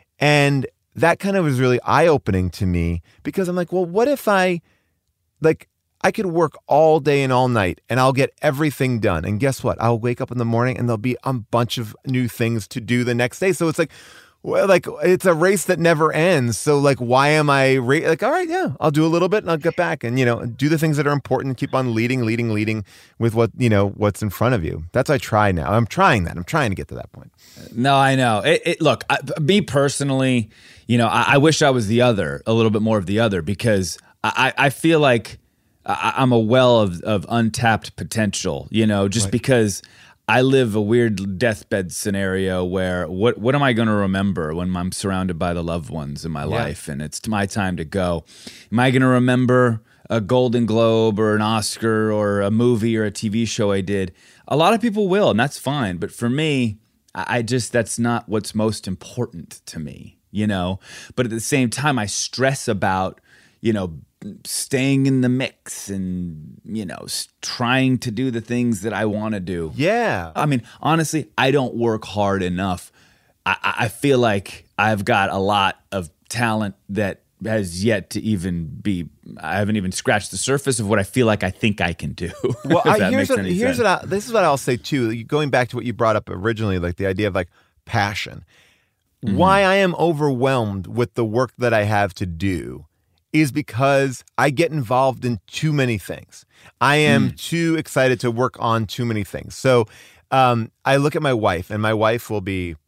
And that kind of was really eye-opening to me, because I'm like, well, what if I, like, I could work all day and all night and I'll get everything done. And guess what? I'll wake up in the morning and there'll be a bunch of new things to do the next day. So it's like, well, like it's a race that never ends. So like, why am I ra- like, all right, yeah, I'll do a little bit and I'll get back and, you know, do the things that are important and keep on leading, leading, leading with what, you know, what's in front of you. That's what I try now. I'm trying that. I'm trying to get to that point. No, I know. It, it, look, I, me personally, you know, I, I wish I was the other, a little bit more of the other, because I, I feel like I, I'm a well of, of untapped potential, you know, just Right. because I live a weird deathbed scenario where what what am I going to remember when I'm surrounded by the loved ones in my life and it's my time to go? Am I going to remember a Golden Globe or an Oscar or a movie or a T V show I did? A lot of people will, and that's fine. But for me, I I just, that's not what's most important to me, you know? But at the same time, I stress about, you know, staying in the mix and, you know, s- trying to do the things that I want to do. Yeah. I mean, honestly, I don't work hard enough. I, I I feel like I've got a lot of talent that has yet to even be, I haven't even scratched the surface of what I feel like I think I can do. Well, if I, that here's makes what, any here's sense. what I, this is what I'll say too. Going back to what you brought up originally, like the idea of like passion. Mm-hmm. Why I am overwhelmed with the work that I have to do is because I get involved in too many things. I am Mm. too excited to work on too many things. So um, I look at my wife, and my wife will be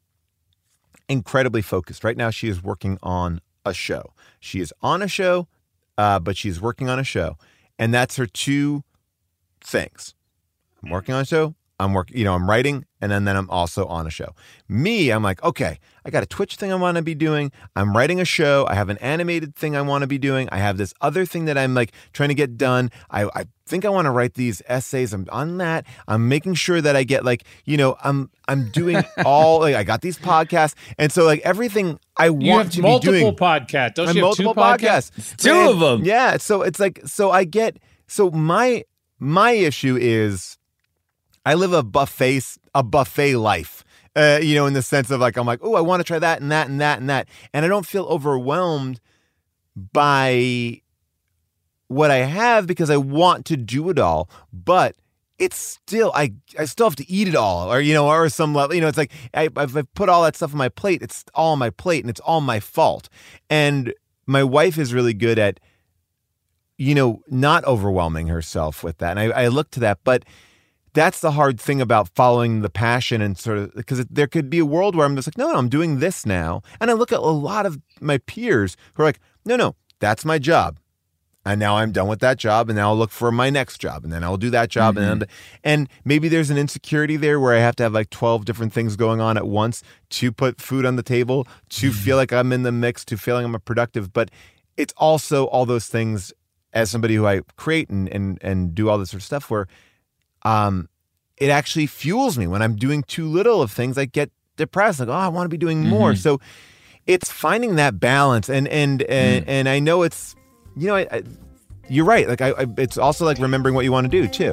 incredibly focused. Right now, she is working on a show. She is on a show, uh, but she's working on a show. And that's her two things. I'm working on a show. I'm work, you know, I'm writing, and then, then I'm also on a show. Me, I'm like, okay, I got a Twitch thing I want to be doing. I'm writing a show. I have an animated thing I want to be doing. I have this other thing that I'm like trying to get done. I, I think I want to write these essays. I'm on that. I'm making sure that I get like, you know, I'm I'm doing all. Like I got these podcasts, and so like everything I want you have to multiple be doing. podcasts. Don't And you have multiple two podcasts? podcasts. Two And- of them. Yeah. So it's like so I get so my my issue is. I live a buffet, a buffet life, uh, you know, in the sense of like, I'm like, oh, I want to try that and that and that and that. And I don't feel overwhelmed by what I have because I want to do it all. But it's still, I, I still have to eat it all or, you know, or some level, you know, it's like I, I've, I've put all that stuff on my plate. It's all on my plate and it's all my fault. And my wife is really good at, you know, not overwhelming herself with that. And I, I look to that, but that's the hard thing about following the passion and sort of because there could be a world where I'm just like, no, no, I'm doing this now. And I look at a lot of my peers who are like, no, no, that's my job. And now I'm done with that job. And now I'll look for my next job. And then I'll do that job. Mm-hmm. And then, and maybe there's an insecurity there where I have to have like twelve different things going on at once to put food on the table, to feel like I'm in the mix, to feeling I'm a productive. But it's also all those things as somebody who I create and, and, and do all this sort of stuff where, Um, it actually fuels me when I'm doing too little of things. I get depressed, like, oh, I want to be doing more. Mm-hmm. So it's finding that balance, and and and, mm. and I know it's, you know, I, I, you're right. Like I, I, it's also like remembering what you want to do too.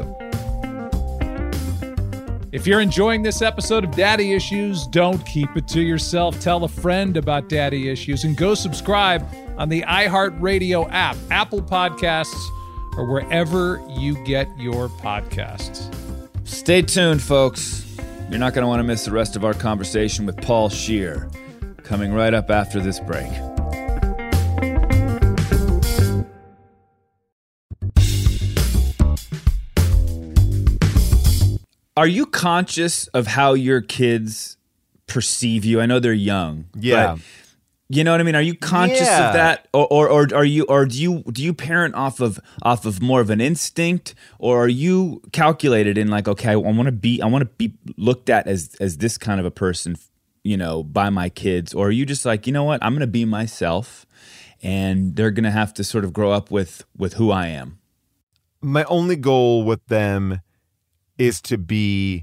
If you're enjoying this episode of Daddy Issues, don't keep it to yourself. Tell a friend about Daddy Issues, and go subscribe on the iHeartRadio app, Apple Podcasts, or wherever you get your podcasts. Stay tuned, folks. You're not going to want to miss the rest of our conversation with Paul Scheer, coming right up after this break. Are you conscious of how your kids perceive you? I know they're young. Yeah. But you know what I mean? Are you conscious yeah. of that, or, or or are you, or do you do you parent off of off of more of an instinct, or are you calculated in like, okay, I want to be, I want to be looked at as as this kind of a person, you know, by my kids, or are you just like, you know what, I'm going to be myself, and they're going to have to sort of grow up with with who I am? My only goal with them is to be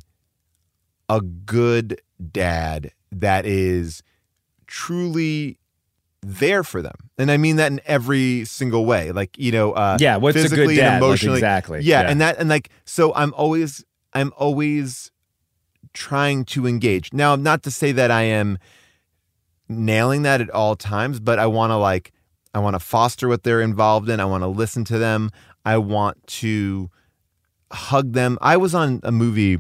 a good dad that is truly there for them. And I mean that in every single way. Like, you know, uh yeah, what's a good dad? And emotionally. Like exactly. Yeah, yeah. And that and like so I'm always I'm always trying to engage. Now, not to say that I am nailing that at all times, but I want to like I want to foster what they're involved in. I want to listen to them. I want to hug them. I was on a movie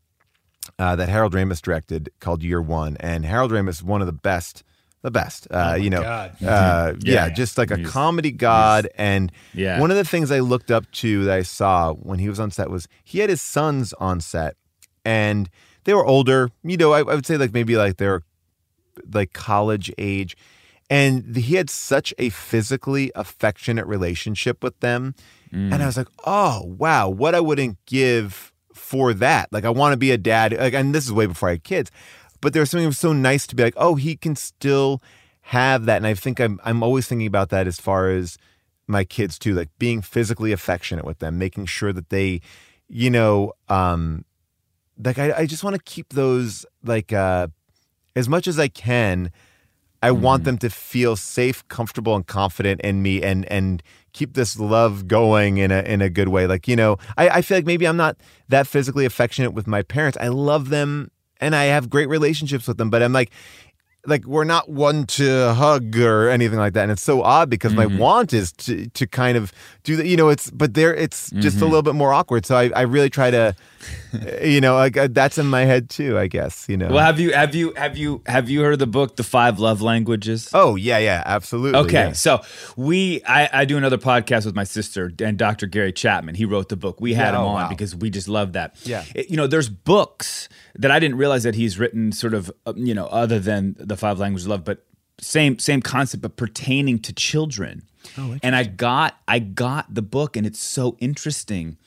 Uh, that Harold Ramis directed called Year One, and Harold Ramis, one of the best, the best. Uh, oh you know, God. Uh, yeah, yeah, just like a he's, comedy god. And yeah. one of the things I looked up to that I saw when he was on set was he had his sons on set, and they were older. You know, I, I would say like maybe like they're like college age, and he had such a physically affectionate relationship with them, mm. and I was like, oh wow, what I wouldn't give for that. Like I want to be a dad, like, and this is way before I had kids, but there was something so nice to be like, oh, he can still have that. And I think I'm I'm always thinking about that as far as my kids too, like being physically affectionate with them, making sure that they, you know, um, like I, I just want to keep those like uh, as much as I can. I mm. want them to feel safe, comfortable, and confident in me, and and keep this love going in a in a good way. Like, you know, I, I feel like maybe I'm not that physically affectionate with my parents. I love them and I have great relationships with them, but I'm like, like we're not one to hug or anything like that. And it's so odd because mm-hmm. my want is to to kind of do that, you know, it's, but there it's just mm-hmm. a little bit more awkward. So I, I really try to, you know, like that's in my head too, I guess, you know. Well, have you, have you, have you, have you heard of the book, The Five Love Languages? Oh yeah, yeah, absolutely. Okay. Yeah. So we, I, I do another podcast with my sister and Doctor Gary Chapman. He wrote the book. We had yeah, him oh, on wow. because we just love that. Yeah. It, you know, there's books that I didn't realize that he's written sort of, uh, you know, other than The Five Languages of Love, but same same concept, but pertaining to children. Oh, and I got I got the book, and it's so interesting.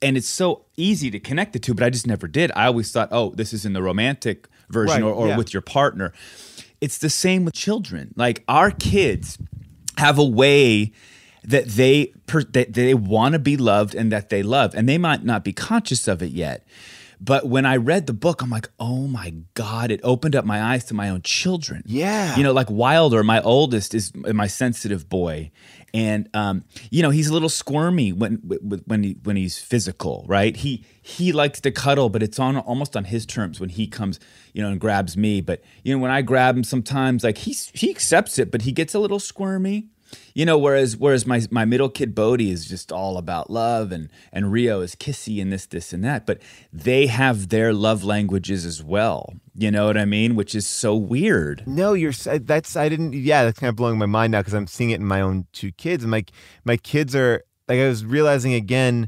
and it's so easy to connect the two, but I just never did. I always thought, oh, this is in the romantic version Right, or, or yeah. with your partner. It's the same with children. Like our kids have a way that they per, that they want to be loved and that they love, and they might not be conscious of it yet. But when I read the book, I'm like, oh my God, it opened up my eyes to my own children. Yeah. You know, like Wilder, my oldest, is my sensitive boy. And, um, you know, he's a little squirmy when when he, when he's physical, right? He he likes to cuddle, but it's on almost on his terms when he comes, you know, and grabs me. But, you know, when I grab him sometimes, like he's, he accepts it, but he gets a little squirmy. You know, whereas whereas my my middle kid Bodhi is just all about love, and and Rio is kissy and this this and that, but they have their love languages as well. You know what I mean? Which is so weird. No, you're that's I didn't. Yeah, that's kind of blowing my mind now because I'm seeing it in my own two kids, and my my kids are like I was realizing again.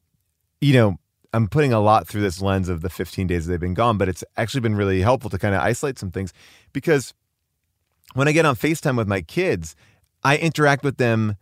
You know, I'm putting a lot through this lens of the fifteen days they've been gone, but it's actually been really helpful to kind of isolate some things because when I get on FaceTime with my kids, I interact with them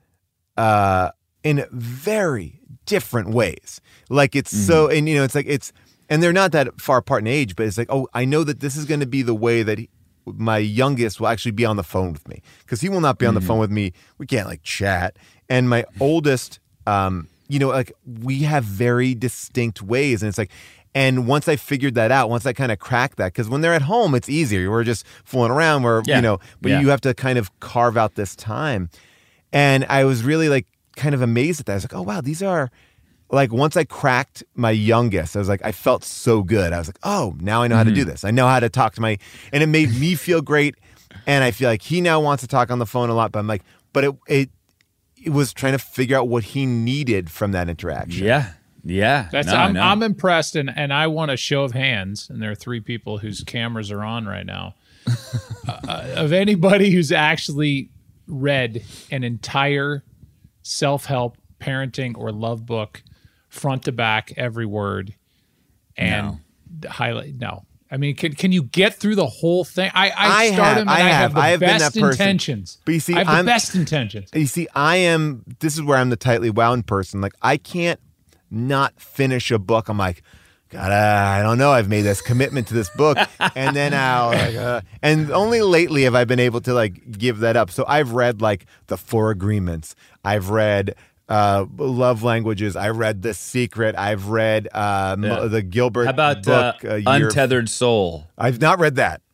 uh, in very different ways. Like it's mm-hmm. so, and you know, it's like it's, and they're not that far apart in age, but it's like, oh, I know that this is going to be the way that he, my youngest will actually be on the phone with me because he will not be on mm-hmm. the phone with me. We can't like chat. And my oldest, um, you know, like we have very distinct ways, and it's like. And once I figured that out, once I kind of cracked that, because when they're at home, it's easier. We're just fooling around, we're, yeah. you know, but yeah. you have to kind of carve out this time. And I was really like kind of amazed at that. I was like, oh, wow, these are like once I cracked my youngest, I was like, I felt so good. I was like, oh, now I know mm-hmm. how to do this. I know how to talk to my, and it made me feel great. And I feel like he now wants to talk on the phone a lot, but I'm like, but it, it, it was trying to figure out what he needed from that interaction. Yeah. Yeah, that's no, I'm, no. I'm impressed, and, and I want a show of hands, and there are three people whose cameras are on right now, uh, of anybody who's actually read an entire self-help parenting or love book, front to back, every word, and no. highlight. No, I mean, can can you get through the whole thing? I I, I start have, them and I I have, have. the I have best been that person. intentions. But you see, I have I'm, the best intentions. You see, I am. This is where I'm the tightly wound person. Like I can't not finish a book. I'm like, God, I don't know. I've made this commitment to this book, and then I'll like, uh, and only lately have I been able to like give that up. So I've read like the Four Agreements. I've read uh, Love Languages. I read The Secret. I've read uh, yeah. the Gilbert How about book. uh, uh, Untethered Soul? I've not read that.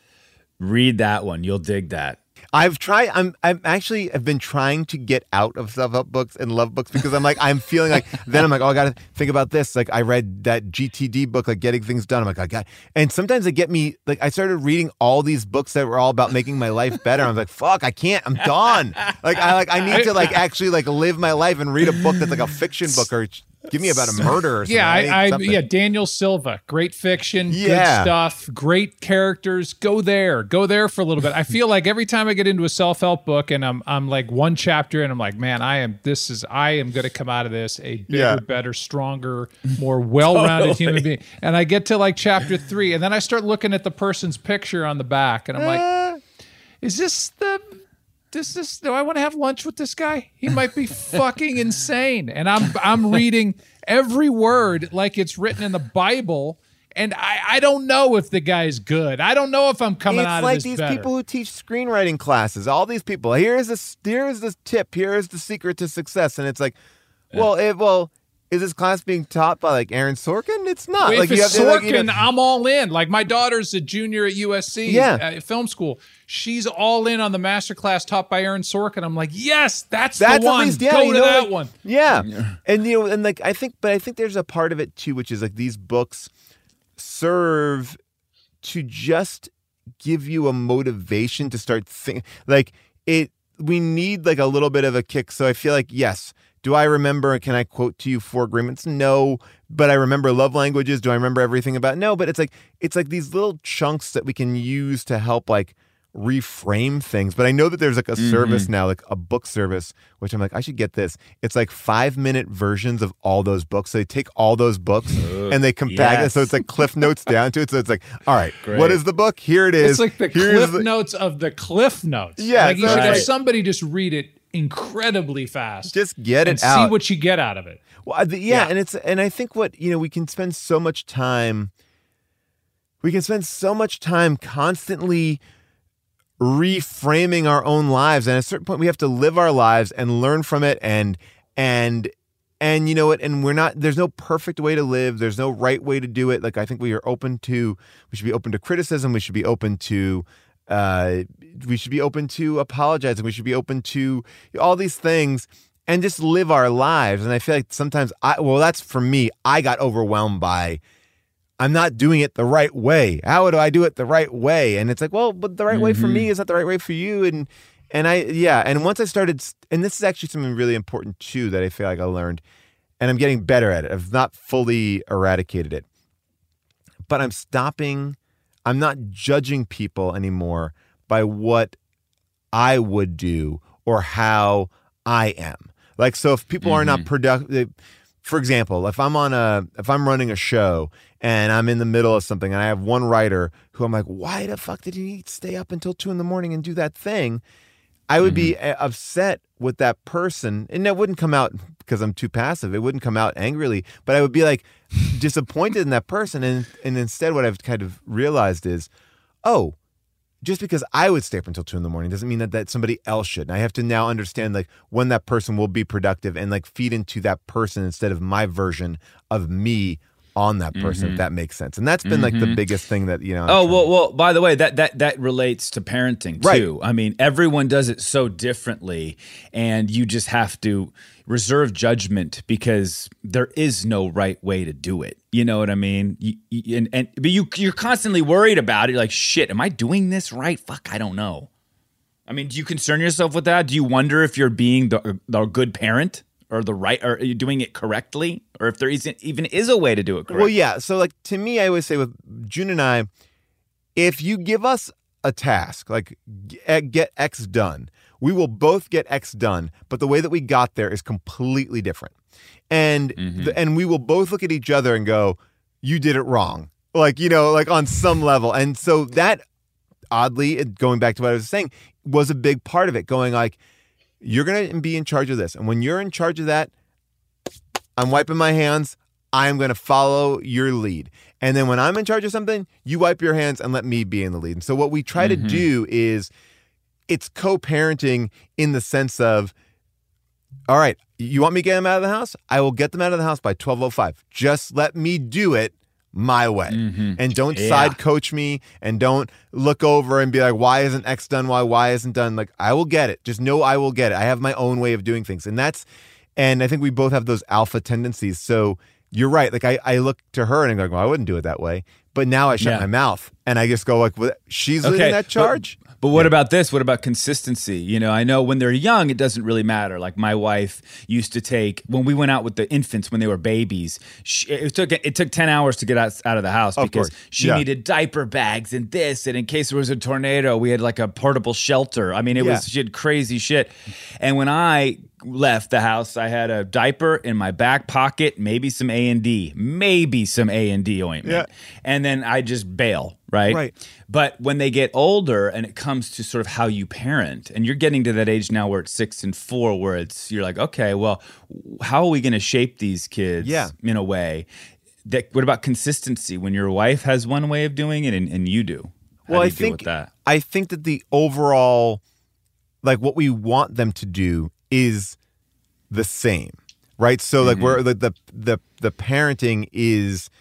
Read that one. You'll dig that. I've tried. I'm. I'm actually. have been trying to get out of self-help books and love books because I'm like. I'm feeling like. Then I'm like. Oh, I got to think about this. Like I read that G T D book, like Getting Things Done. I'm like, I got. And sometimes they get me. Like I started reading all these books that were all about making my life better. I was like, fuck, I can't. I'm done. Like I like. I need to like actually like live my life and read a book that's like a fiction book or. Give me about a murder or something. Yeah, I, I, something. yeah, Daniel Silva, great fiction, Yeah. good stuff, great characters. Go there, go there for a little bit. I feel like every time I get into a self-help book and I'm I'm like one chapter and I'm like, man, I am this is I am going to come out of this a bigger, Yeah. better, stronger, more well-rounded Totally. human being. And I get to like chapter three, and then I start looking at the person's picture on the back, and I'm like, is this the This this do I want to have lunch with this guy? He might be fucking insane. And I'm I'm reading every word like it's written in the Bible, and I, I don't know if the guy's good. I don't know if I'm coming It's out like of this these better. people who teach screenwriting classes. All these people. Here's this. Here's the tip. Here's the secret to success. And it's like, well, it, well, is this class being taught by like Aaron Sorkin? It's not. Well, like if you it's have to, like, Sorkin, you know- I'm all in. Like my daughter's a junior at U S C, Yeah. uh, film school. She's all in on the master class taught by Aaron Sorkin. I'm like, yes, that's, That's the at one. least yeah, Go you to know, that like- one. Yeah. And you know, and like I think, but I think there's a part of it too, which is like these books serve to just give you a motivation to start thinking. Like it, we need like a little bit of a kick. So I feel like yes. Do I remember? Can I quote to you Four Agreements? No, but I remember Love Languages. Do I remember everything about? No, but it's like it's like these little chunks that we can use to help like reframe things. But I know that there's like a Mm-hmm. service now, like a book service, which I'm like, I should get this. It's like five minute versions of all those books. So they take all those books and they compact it. yes. So it's like Cliff Notes down to it. So it's like, all right, Great. what is the book? Here it is. It's like the Here's Cliff the- Notes of the Cliff Notes. Yeah, like you so should it's have like- somebody just read it incredibly fast. Just get it and out. See what you get out of it. Well, the, yeah, Yeah. and it's and I think what you know we can spend so much time. We can spend so much time constantly reframing our own lives, and at a certain point, we have to live our lives and learn from it, and and and you know what? And we're not. There's no perfect way to live. There's no right way to do it. Like I think we are open to. We should be open to criticism. We should be open to. Uh, we should be open to apologizing. We should be open to all these things. And just live our lives. And I feel like sometimes I, well, that's for me. I got overwhelmed by, I'm not doing it the right way. How do I do it the right way? And it's like, well, but the right mm-hmm. way for me is not the right way for you. And, and I, yeah. And once I started, and this is actually something really important too, that I feel like I learned, and I'm getting better at it. I've not fully eradicated it, but I'm stopping. I'm not judging people anymore by what I would do or how I am. Like, so if people mm-hmm. are not productive, for example, if I'm on a, if I'm running a show and I'm in the middle of something and I have one writer who I'm like, why the fuck did he stay up until two in the morning and do that thing? I would mm-hmm. be upset with that person. And that wouldn't come out because I'm too passive. It wouldn't come out angrily, but I would be like disappointed in that person. And, and instead what I've kind of realized is, oh, just because I would stay up until two in the morning doesn't mean that, that somebody else should. And I have to now understand like when that person will be productive and like feed into that person instead of my version of me on that person, mm-hmm. if that makes sense. And that's been like mm-hmm. the biggest thing that, you know. I'm oh, well, well, by the way, that that that relates to parenting too. Right. I mean, everyone does it so differently, and you just have to reserve judgment because there is no right way to do it. You know what I mean? You, you, and, and but you you're constantly worried about it. You're like, shit, am I doing this right? Fuck, I don't know. I mean, do you concern yourself with that? Do you wonder if you're being the, the good parent? Or the right, or are you doing it correctly? Or if there isn't even is a way to do it correctly? Well, yeah. So like to me, I always say with June and I, if you give us a task, like get X done, we will both get X done. But the way that we got there is completely different. And mm-hmm. the, and we will both look at each other and go, you did it wrong. Like, you know, like on some level. And so that oddly, going back to what I was saying, was a big part of it, going like, you're going to be in charge of this. And when you're in charge of that, I'm wiping my hands. I'm going to follow your lead. And then when I'm in charge of something, you wipe your hands and let me be in the lead. And so what we try mm-hmm. to do is it's co-parenting in the sense of, all right, you want me to get them out of the house? I will get them out of the house by twelve oh five. Just let me do it my way. Mm-hmm. And don't yeah. side coach me and don't look over and be like, why isn't X done? Why, why isn't done? Like, I will get it. Just know I will get it. I have my own way of doing things. And that's, and I think we both have those alpha tendencies. So you're right. Like I, I look to her and I'm like, well, I wouldn't do it that way. But now I shut yeah. my mouth and I just go like, well, she's okay, leading that charge. But, but what yeah. about this? What about consistency? You know, I know when they're young, it doesn't really matter. Like my wife used to take, when we went out with the infants when they were babies, she, it took it took ten hours to get out, out of the house of because course. she yeah. needed diaper bags and this. And in case there was a tornado, we had like a portable shelter. I mean, it yeah. was, she had crazy shit. And when I left the house, I had a diaper in my back pocket, maybe some A and D, maybe some A and D ointment. Yeah. And then I just bail, right? Right. But when they get older and it comes to sort of how you parent, and you're getting to that age now where it's six and four, where it's, you're like, okay, well, how are we going to shape these kids yeah. in a way that, what about consistency when your wife has one way of doing it and, and you do? How well, do you I deal think, with that? I think that the overall, like what we want them to do is the same, right? So like mm-hmm. we're the, the the the parenting is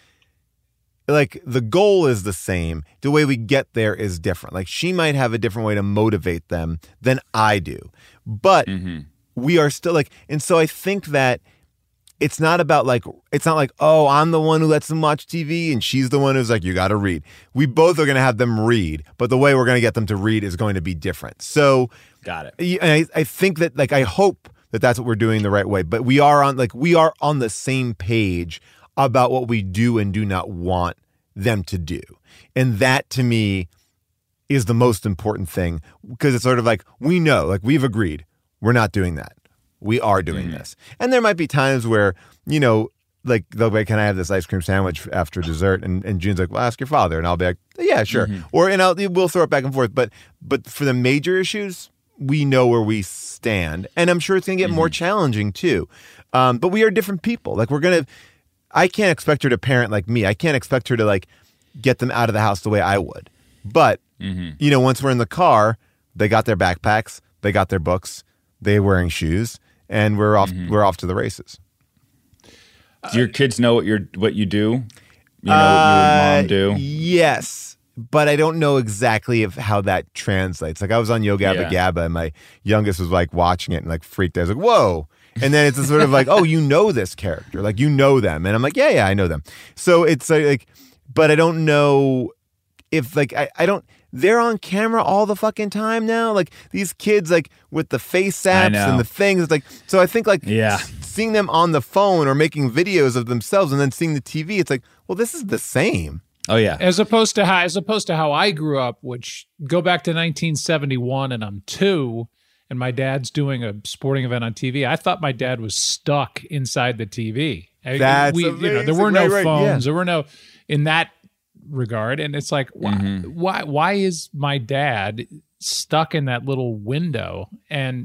like the goal is the same. The way we get there is different. Like she might have a different way to motivate them than I do, but mm-hmm. we are still like. And so I think that it's not about like it's not like, oh, I'm the one who lets them watch T V and she's the one who's like, you got to read. We both are going to have them read, but the way we're going to get them to read is going to be different. So got it. And I, I think that like I hope that that's what we're doing the right way. But we are on like we are on the same page about what we do and do not want them to do. And that to me is the most important thing, because it's sort of like we know, like we've agreed, we're not doing that. We are doing mm-hmm. this. And there might be times where, you know, like they'll be like, can I have this ice cream sandwich after dessert? And and June's like, well, ask your father. And I'll be like, yeah, sure. Mm-hmm. Or and I'll we'll throw it back and forth. But but for the major issues, we know where we stand, and I'm sure it's going to get mm-hmm. more challenging too. Um, but we are different people. Like we're gonna. I can't expect her to parent like me. I can't expect her to like get them out of the house the way I would. But mm-hmm. you know, once we're in the car, they got their backpacks, they got their books, they're wearing shoes, and we're off. Mm-hmm. We're off to the races. Do your kids know what you're what you do? You know uh, what your mom do? Yes, but I don't know exactly if how that translates. Like I was on Yo Gabba yeah. Gabba, and my youngest was like watching it and like freaked out. I was like, "Whoa!" And then it's a sort of like, "Oh, you know this character? Like you know them?" And I'm like, "Yeah, yeah, I know them." So it's like, like but I don't know if like I, I don't. They're on camera all the fucking time now. Like these kids, like with the face apps and the things. It's like so. I think like yeah. seeing them on the phone or making videos of themselves and then seeing the T V, it's like, well, this is the same. Oh yeah. As opposed to how, as opposed to how I grew up, which go back to nineteen seventy-one, and I'm two, and my dad's doing a sporting event on T V. I thought my dad was stuck inside the T V. That's we, amazing. You know, there were no right, right. phones. Yeah. There were no in that regard, and it's like, why, mm-hmm. why, why is my dad stuck in that little window? And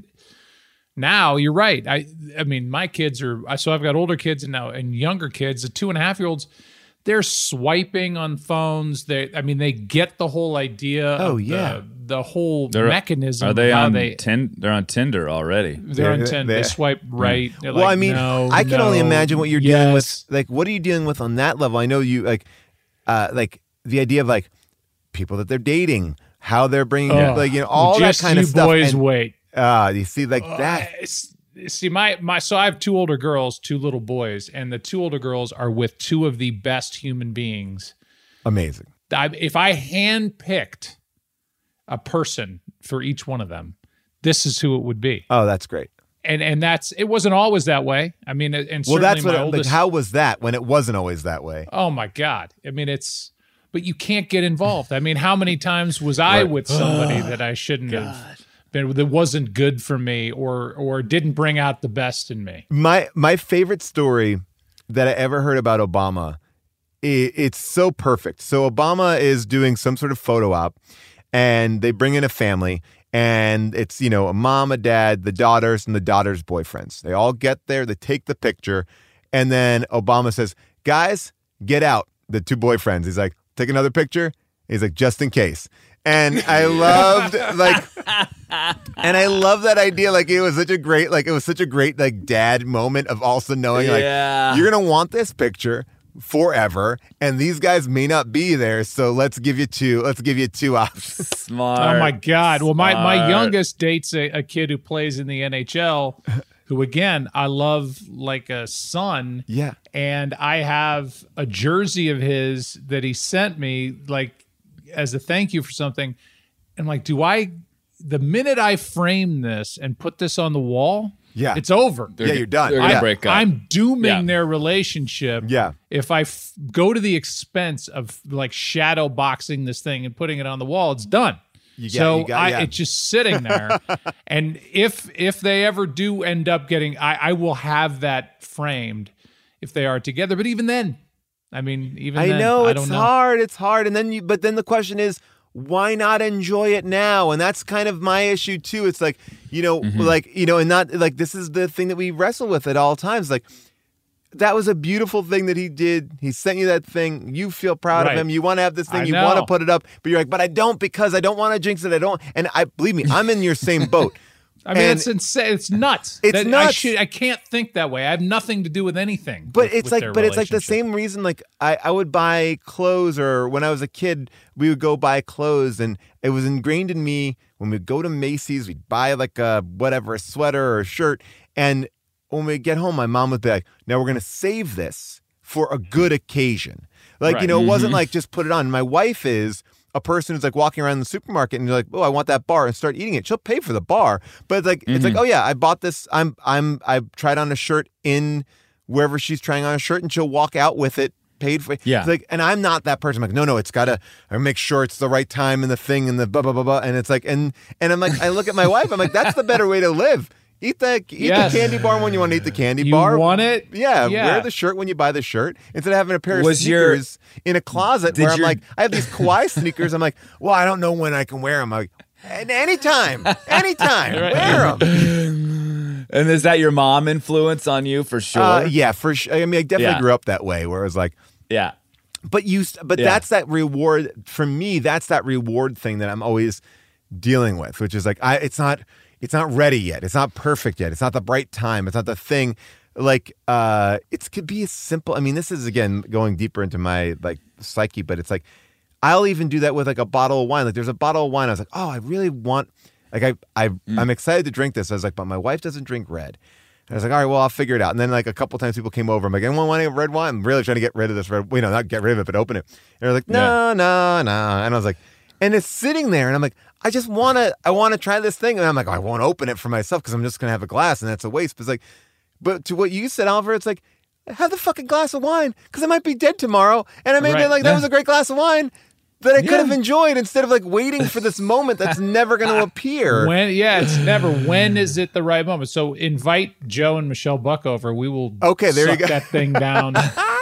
now you're right. I, I mean, my kids are. So I've got older kids and now and younger kids. The two and a half year olds, they're swiping on phones. They, I mean, they get the whole idea. Oh of yeah, the, the whole they're, mechanism. Are they of how on? They, tin, they're on Tinder already. They're, they're on Tinder. They swipe right. Well, like, I mean, no, I can no, only imagine what you're yes. dealing with. Like, what are you dealing with on that level? I know you like, uh, like the idea of like people that they're dating, how they're bringing, oh, like you know, all just that kind you of stuff. Boys, and, wait. Ah, uh, you see, like uh, that. See, my my. So I have two older girls, two little boys, and the two older girls are with two of the best human beings. Amazing. I, if I handpicked a person for each one of them, this is who it would be. Oh, that's great. And and that's it wasn't always that way. I mean, and well, that's what. My oldest, like, how was that when it wasn't always that way? Oh my God! I mean, it's. But you can't get involved. I mean, how many times was I right. with somebody that I shouldn't God. have been, that wasn't good for me or or didn't bring out the best in me? My my favorite story that I ever heard about Obama, it, it's so perfect. So Obama is doing some sort of photo op, and they bring in a family, and it's, you know, a mom, a dad, the daughters, and the daughters' boyfriends. They all get there, they take the picture, and then Obama says, "Guys, get out." The two boyfriends. He's like, "Take another picture." He's like, "Just in case." And I loved like, and I love that idea. Like it was such a great, like it was such a great like dad moment of also knowing like yeah. you're gonna want this picture forever, and these guys may not be there. So let's give you two. Let's give you two options. Smart. Oh my God! Well, my Smart. my youngest dates a, a kid who plays in the N H L. Who again I love like a son. Yeah. And I have a jersey of his that he sent me like as a thank you for something. And like, do I the minute I frame this and put this on the wall, yeah, it's over. They're, yeah, you're done. They're gonna I, break up. I'm dooming yeah. their relationship. Yeah. If I f- go to the expense of like shadow boxing this thing and putting it on the wall, it's done. You get, so you got, I, yeah. it's just sitting there, and if if they ever do end up getting, I, I will have that framed if they are together. But even then, I mean, even I then, know I it's don't know. hard. It's hard, and then you. But then the question is, why not enjoy it now? And that's kind of my issue too. It's like, you know, mm-hmm. like you know, and not like this is the thing that we wrestle with at all times. Like, that was a beautiful thing that he did. He sent you that thing. You feel proud right. of him. You want to have this thing. I you know. want to put it up, but you're like, but I don't because I don't want to jinx it. I don't. And I believe me, I'm in your same boat. I mean, and it's insane. It's nuts. It's that nuts. I, should, I can't think that way. I have nothing to do with anything. But with, it's with like, their but it's like the relationship. same reason. Like I, I would buy clothes, or when I was a kid, we would go buy clothes, and it was ingrained in me when we'd go to Macy's, we'd buy like a whatever, a sweater or a shirt, and when we get home, my mom would be like, "Now we're gonna save this for a good occasion." Like, right. you know, it Mm-hmm. wasn't like just put it on. My wife is a person who's like walking around the supermarket and you're like, "Oh, I want that bar," and start eating it. She'll pay for the bar, but it's like mm-hmm. it's like, "Oh yeah, I bought this. I'm I'm I tried on a shirt in wherever she's trying on a shirt, and she'll walk out with it." Paid for. Yeah. It's like, and I'm not that person. I'm like, no, no, it's gotta I make sure it's the right time and the thing and the blah blah blah blah. And it's like, and and I'm like, I look at my wife. I'm like, that's the better way to live. Eat the eat Yes. the candy bar when you want to eat the candy You bar. want it? Yeah, Yeah. Wear the shirt when you buy the shirt instead of having a pair of Was your- sneakers in a closet Did where I'm your- like, I have these Kawhi sneakers. I'm like, well, I don't know when I can wear them. I'm like, And anytime, anytime, wear them. And is that your mom influence on you for sure? Uh, yeah, for sure. I mean, I definitely Yeah. grew up that way, where it was like, yeah. but you, but Yeah. that's that reward for me. That's that reward thing that I'm always dealing with, which is like, I, it's not, it's not ready yet. It's not perfect yet. It's not the right time. It's not the thing. Like, uh, it could be as simple. I mean, this is again going deeper into my like psyche, but it's like, I'll even do that with like a bottle of wine. Like, there's a bottle of wine. I was like, oh, I really want. Like I, I, mm. I'm excited to drink this. I was like, but my wife doesn't drink red. And I was like, all right, well, I'll figure it out. And then like a couple times people came over. I'm like, anyone want any red wine? I'm really trying to get rid of this red. You know, not get rid of it, but open it. And they're like, no, yeah. no, no. And I was like, and it's sitting there, and I'm like, I just want to, I want to try this thing. And I'm like, oh, I won't open it for myself because I'm just gonna have a glass, and that's a waste. But it's like, but to what you said, Oliver, it's like, have the fucking glass of wine because I might be dead tomorrow, and I may right. be like, that yeah. was a great glass of wine that I could yeah. have enjoyed instead of like waiting for this moment that's never going to appear. When yeah, it's never. When is it the right moment? So invite Joe and Michelle Buck over. We will okay, there suck you go. that thing down.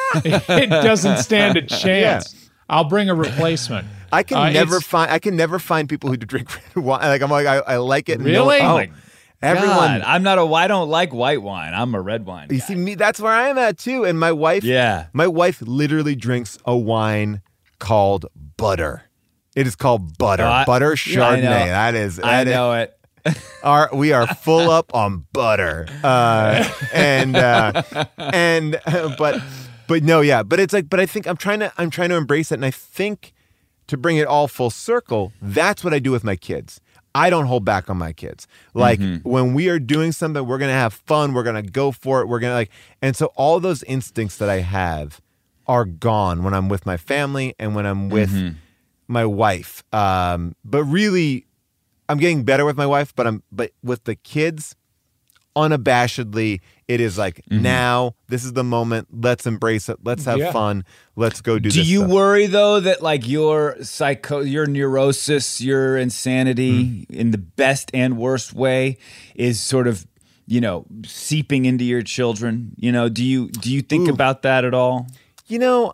It doesn't stand a chance. Yeah. I'll bring a replacement. I can uh, never find. I can never find people who drink red wine. Like I'm like I, I like it. Really? No, oh my everyone. God, I'm not a. I don't like white wine. I'm a red wine guy. You see me. That's where I am at too. And my wife. Yeah. My wife literally drinks a wine called butter. It is called butter. Uh, butter Chardonnay. Yeah, that is. That I know is, it. Our, we are full up on butter. Uh, and uh, and uh, but but no, yeah. But it's like. But I think I'm trying to. I'm trying to embrace it, and I think to bring it all full circle, that's what I do with my kids. I don't hold back on my kids. Like mm-hmm. when we are doing something, we're gonna have fun. We're gonna go for it. We're gonna like. And so all those instincts that I have are gone when I'm with my family and when I'm with mm-hmm. my wife. Um, but really, I'm getting better with my wife. But I'm but with the kids, unabashedly, it is like mm-hmm. now. This is the moment. Let's embrace it. Let's have yeah. fun. Let's go do. Do this you stuff. worry though that like your psycho, your neurosis, your insanity, mm-hmm. in the best and worst way, is sort of, you know, seeping into your children? You know, do you do you think Ooh. about that at all? You know,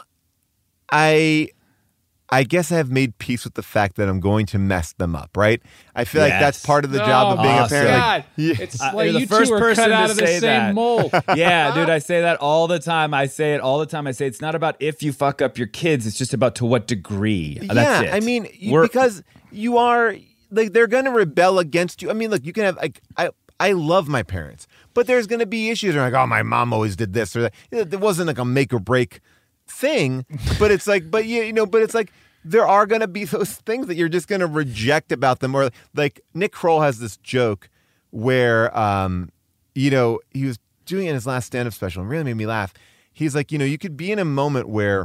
I I guess I have made peace with the fact that I'm going to mess them up, right? I feel yes. like that's part of the job oh, of being awesome. a parent. God. Like, yeah. It's uh, like you two are cut out of the same that. mold. Yeah, dude, I say that all the time. I say it all the time. I say it's not about if you fuck up your kids. It's just about to what degree. Yeah, that's it. I mean, you, because you are, like, they're going to rebel against you. I mean, look, you can have, like, I, I love my parents, but there's going to be issues. They're like, oh, my mom always did this or that. It wasn't like a make or break thing, but it's like, but you, you know, but it's like, there are going to be those things that you're just going to reject about them. Or like Nick Kroll has this joke where, um, you know, he was doing it in his last stand-up special and really made me laugh. He's like, you know, you could be in a moment where,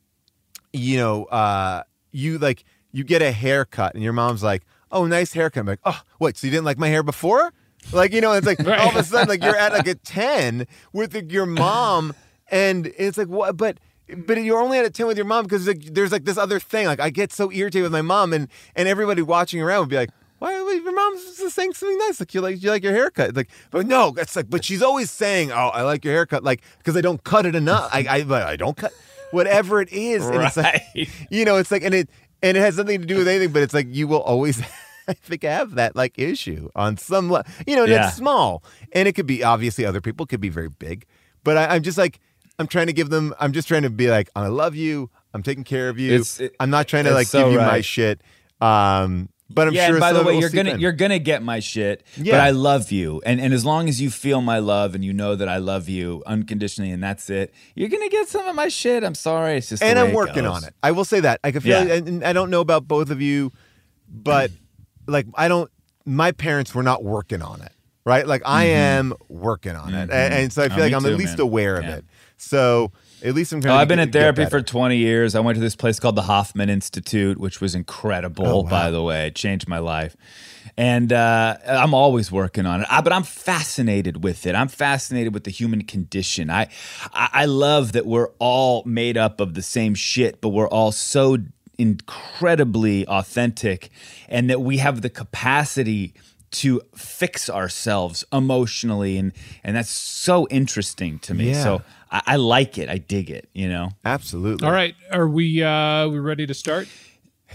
you know, uh, you like, you get a haircut and your mom's like, oh, nice haircut. I'm like, oh, what? So you didn't like my hair before? Like, you know, it's like right. all of a sudden, like you're at like a ten with the, your mom and it's like, what? But But you're only at a ten with your mom because like, there's like this other thing. Like I get so irritated with my mom, and and everybody watching around would be like, "Why? Your mom's just saying something nice. Like you like you like your haircut." Like, but no, it's like, but she's always saying, "Oh, I like your haircut," like because I don't cut it enough. I I, I don't cut whatever it is, and right. it's like, you know, it's like, and it and it has nothing to do with anything, but it's like you will always. I think I have that like issue on some level, you know, and yeah. it's small, and it could be obviously other people could be very big, but I, I'm just like. I'm trying to give them, I'm just trying to be like, I love you. I'm taking care of you. It, I'm not trying to like so give you right. my shit. Um, but I'm yeah, sure. And by the way, you're gonna gonna you're gonna get my shit. Yeah. But I love you, and and as long as you feel my love and you know that I love you unconditionally, and that's it, you're gonna get some of my shit. I'm sorry, it's just and the way I'm working it goes. on it. I will say that. I can feel, yeah. it, and I don't know about both of you, but like I don't. My parents were not working on it, right? Like I mm-hmm. am working on it, mm-hmm. and, and so I feel oh, like I'm too, at least man. aware yeah. of it. So. At least I'm. Oh, I've been get, in therapy for better. twenty years. I went to this place called the Hoffman Institute, which was incredible, oh, wow. by the way. It changed my life. And uh, I'm always working on it. I, but I'm fascinated with it. I'm fascinated with the human condition. I, I, I love that we're all made up of the same shit, but we're all so incredibly authentic, and that we have the capacity to fix ourselves emotionally, and and that's so interesting to me. Yeah. So I, I like it. I dig it. You know. Absolutely. All right, are we uh, we ready to start?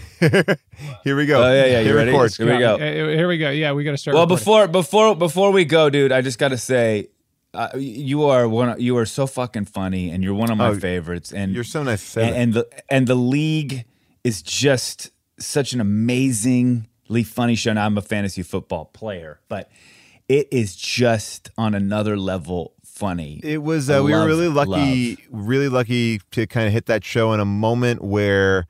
Here we go. Oh yeah, yeah. You Here ready? record. Here we go. Uh, Here we go. Yeah, we got to start. Well, recording. before before before we go, dude, I just got to say, uh, you are one. Of, you are so fucking funny, and you're one of my Oh, favorites. And You're so nice to say and, that. and the and the league is just such an amazingly funny show. Now I'm a fantasy football player, but it is just on another level funny. It was. I Uh, we were love, really lucky, love. really lucky to kind of hit that show in a moment where,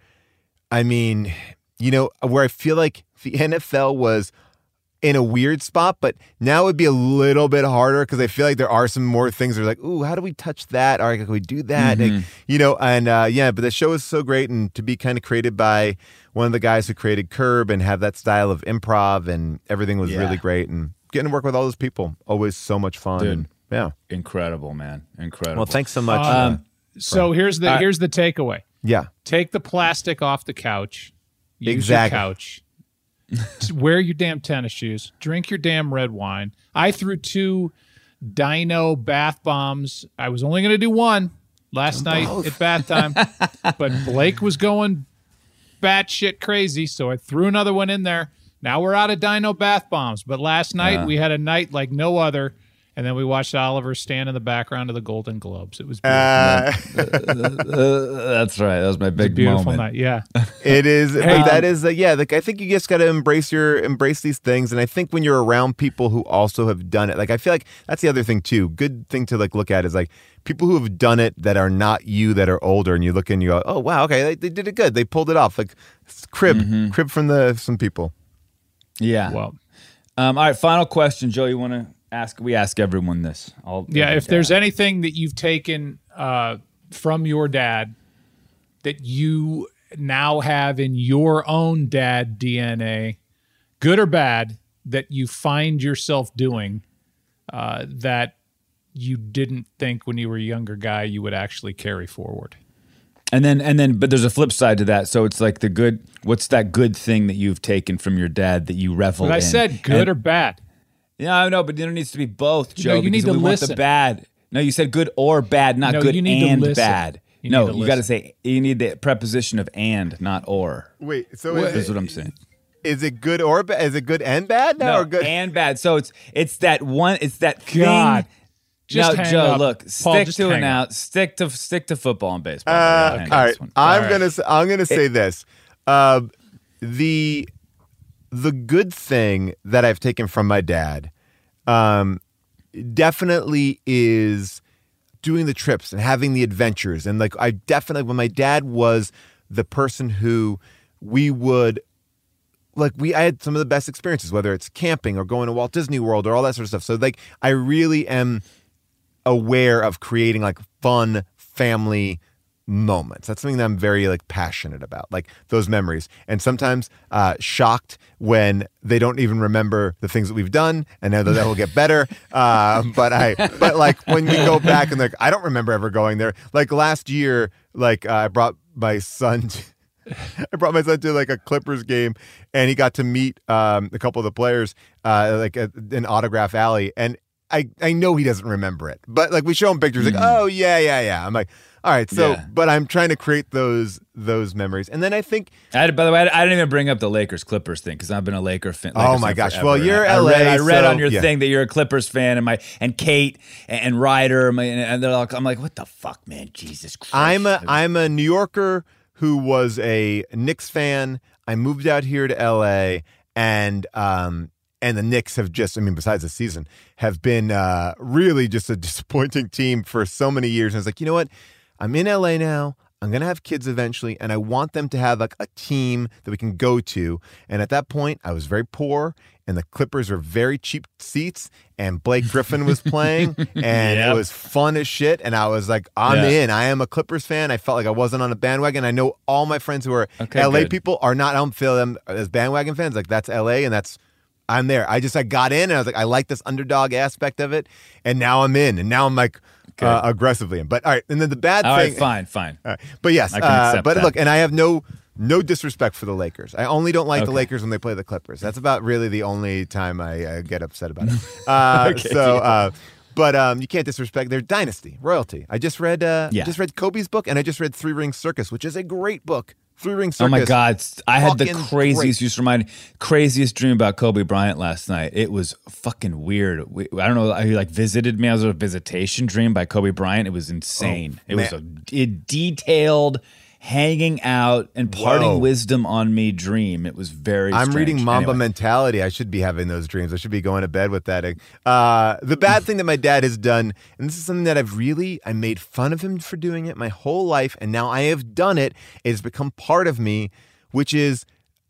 I mean, you know, where I feel like the N F L was in a weird spot, but now it would be a little bit harder because I feel like there are some more things that are like, ooh, how do we touch that? Or can we do that? Mm-hmm. Like, you know, and uh, yeah, but the show is so great, and to be kind of created by one of the guys who created Curb and have that style of improv and everything was Yeah. really great, and getting to work with all those people, always so much fun. Dude. And, yeah. Incredible, man. Incredible. Well, thanks so much. Um, uh, So here's the Uh, here's the takeaway. yeah. Take the plastic off the couch. Use Exactly. your couch. Wear your damn tennis shoes. Drink your damn red wine. I threw two Dino bath bombs. I was only going to do one last night at bath time, but Blake was going batshit crazy, so I threw another one in there. Now we're out of Dino bath bombs, but last night Yeah. we had a night like no other, and then we watched Oliver stand in the background of the Golden Globes. It was beautiful. Uh, Uh, that's right. That was my big Beautiful moment. night, yeah. It is, Hey, but that is, uh, yeah. Like I think you just got to embrace your embrace these things, and I think when you're around people who also have done it, like I feel like that's the other thing too. Good thing to like look at is like people who have done it that are not you, that are older, and you look and you go, oh wow, okay, they, they did it good. They pulled it off. Like crib, Mm-hmm. crib from the some people. Yeah. Well, Um, all right. Final question, Joe. You want to ask? We ask everyone this. All, yeah, every if there's dad. anything that you've taken uh, from your dad that you now have in your own dad D N A, good or bad, that you find yourself doing uh, that you didn't think when you were a younger guy you would actually carry forward. And then, and then, but there's a flip side to that. So it's like the good. What's that good thing that you've taken from your dad that you revel But I in? said good And- or bad. Yeah, I know, but there needs to be both, Joe. No, you because need to we want listen. the bad. No, you said good or bad, not No, good you need to and listen. bad. You no, need to you got to listen. say you need the preposition of and, not or. Wait, so That's is, what it, I'm saying. is it good or bad? Is it good and bad now, No, or good? and bad. So it's it's that one. It's that thing. God. Just no, hang Joe. up. Look, Paul, stick just to it hang now. up. Stick to stick to football and baseball. Uh, Yeah, hang all on right, this one. I'm All right. gonna s- I'm gonna say this. Uh, the the good thing that I've taken from my dad, um, definitely is doing the trips and having the adventures. And like I definitely, when my dad was the person who we would. Like we, I had some of the best experiences, whether it's camping or going to Walt Disney World or all that sort of stuff. So like, I really am aware of creating like fun family moments. That's something that I'm very like passionate about, like those memories. And sometimes uh, shocked when they don't even remember the things that we've done, and now that that will get better. Um, but I, but like when we go back and like I don't remember ever going there. Like last year, like uh, I brought my son. To, I brought my son to like a Clippers game, and he got to meet um, a couple of the players, uh, like at, in Autograph Alley. And I, I know he doesn't remember it, but like we show him pictures, like, oh yeah, yeah, yeah. I'm like, all right, so, Yeah. but I'm trying to create those those memories, and then I think, I had, by the way, I didn't even bring up the Lakers Clippers thing because I've been a Laker fan. Oh, Lakers my fan gosh. forever. Well, And you're I, L A, I read, I read so, on your yeah. thing that you're a Clippers fan, and my and Kate and, and Ryder, my, and they're like, I'm like, what the fuck, man? Jesus Christ! I'm a I'm a New Yorker who was a Knicks fan. I moved out here to L A, and um and the Knicks have just, I mean, besides the season, have been uh, really just a disappointing team for so many years. And I was like, you know what? I'm in L A now. I'm going to have kids eventually, and I want them to have like a team that we can go to. And at that point, I was very poor, and the Clippers were very cheap seats, and Blake Griffin was playing, and Yep. it was fun as shit. And I was like, I'm Yeah. in. I am a Clippers fan. I felt like I wasn't on a bandwagon. I know all my friends who are Okay, L A good. people are not. I don't feel them as bandwagon fans. Like that's L A, and that's I'm there. I just I got in, and I was like, I like this underdog aspect of it, and now I'm in, and now I'm like uh, aggressively in. But all right, and then the bad All thing. right, fine, fine. All right. But yes, I can uh, accept but that. look, and I have no no disrespect for the Lakers. I only don't like the Okay. Lakers when they play the Clippers. That's about really the only time I uh, get upset about it. Uh, Okay, so, yeah. uh, but um, you can't disrespect their dynasty, royalty. I just read uh, Yeah. just read Kobe's book, and I just read Three Ring Circus, which is a great book. Three Ring Circus. Oh my God. I had the Fucking craziest, great. you just reminded, craziest dream about Kobe Bryant last night. It was fucking weird. We, I don't know. He like visited me. I was on a visitation dream by Kobe Bryant. It was insane. Oh, it man. was a, a detailed hanging out and parting Whoa. wisdom on me dream. It was very I'm strange. reading Mamba Anyway. Mentality. I should be having those dreams. I should be going to bed with that. Uh, the bad thing that my dad has done, and this is something that I've really, I made fun of him for doing it my whole life, and now I have done it. It has become part of me, which is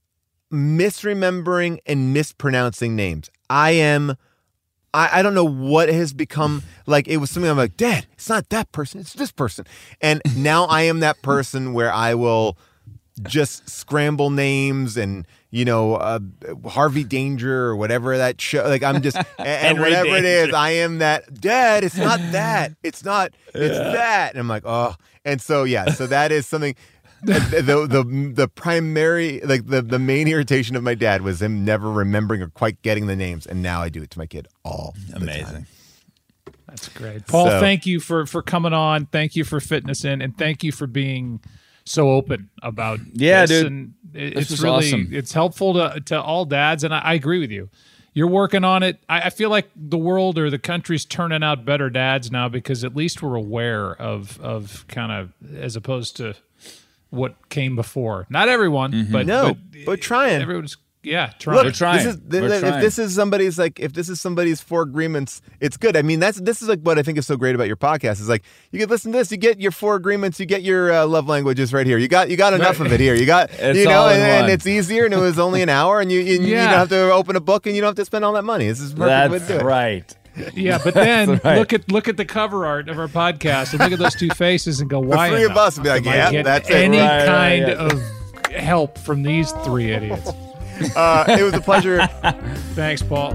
misremembering and mispronouncing names. I am... I, I don't know what has become, like, it was something I'm like, Dad, it's not that person, it's this person. And now I am that person where I will just scramble names and, you know, uh, Harvey Danger or whatever that show, like I'm just, and whatever it is, I am that, Dad, it's not that, it's not, it's yeah. that. And I'm like, oh, and so, yeah, so that is something. the, the the the primary like the, the main irritation of my dad was him never remembering or quite getting the names, and now I do it to my kid all Amazing. the time. That's great, Paul. So- thank you for for coming on. Thank you for fitting us in, and thank you for being so open about Yeah, this. dude. And it, This it's was really awesome. it's helpful to to all dads, and I, I agree with you. You're working on it. I, I feel like the world or the country's turning out better dads now because at least we're aware of of kind of as opposed to what came before. Not everyone, Mm-hmm. but No, but, but trying. Everyone's yeah, trying. Look, We're trying. This is, th- We're th- if trying. this is somebody's like, if this is somebody's four agreements, it's good. I mean, that's this is like what I think is so great about your podcast is like you can listen to this, you get your four agreements, you get your uh, love languages right here. You got you got enough Right. of it here. You got It's you know, all in and, and one. it's easier, and it was only an hour, and you you, you Yeah. don't have to open a book, and you don't have to spend all that money. This is a perfect way to That's do it. right. Yeah, but then right. look at look at the cover art of our podcast and look at those two faces and go, why? three of enough? us would be like, Am I yeah, getting that's it. any Right, right, kind yeah. of help from these three idiots. Uh, it was a pleasure. Thanks, Paul.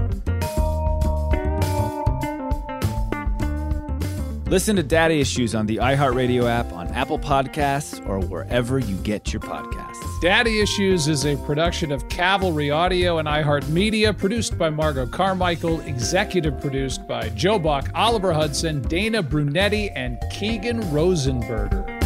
Listen to Daddy Issues on the iHeartRadio app, on Apple Podcasts, or wherever you get your podcasts. Daddy Issues is a production of Cavalry Audio and iHeartMedia, produced by Margot Carmichael, executive produced by Joe Buck, Oliver Hudson, Dana Brunetti, and Keegan Rosenberger.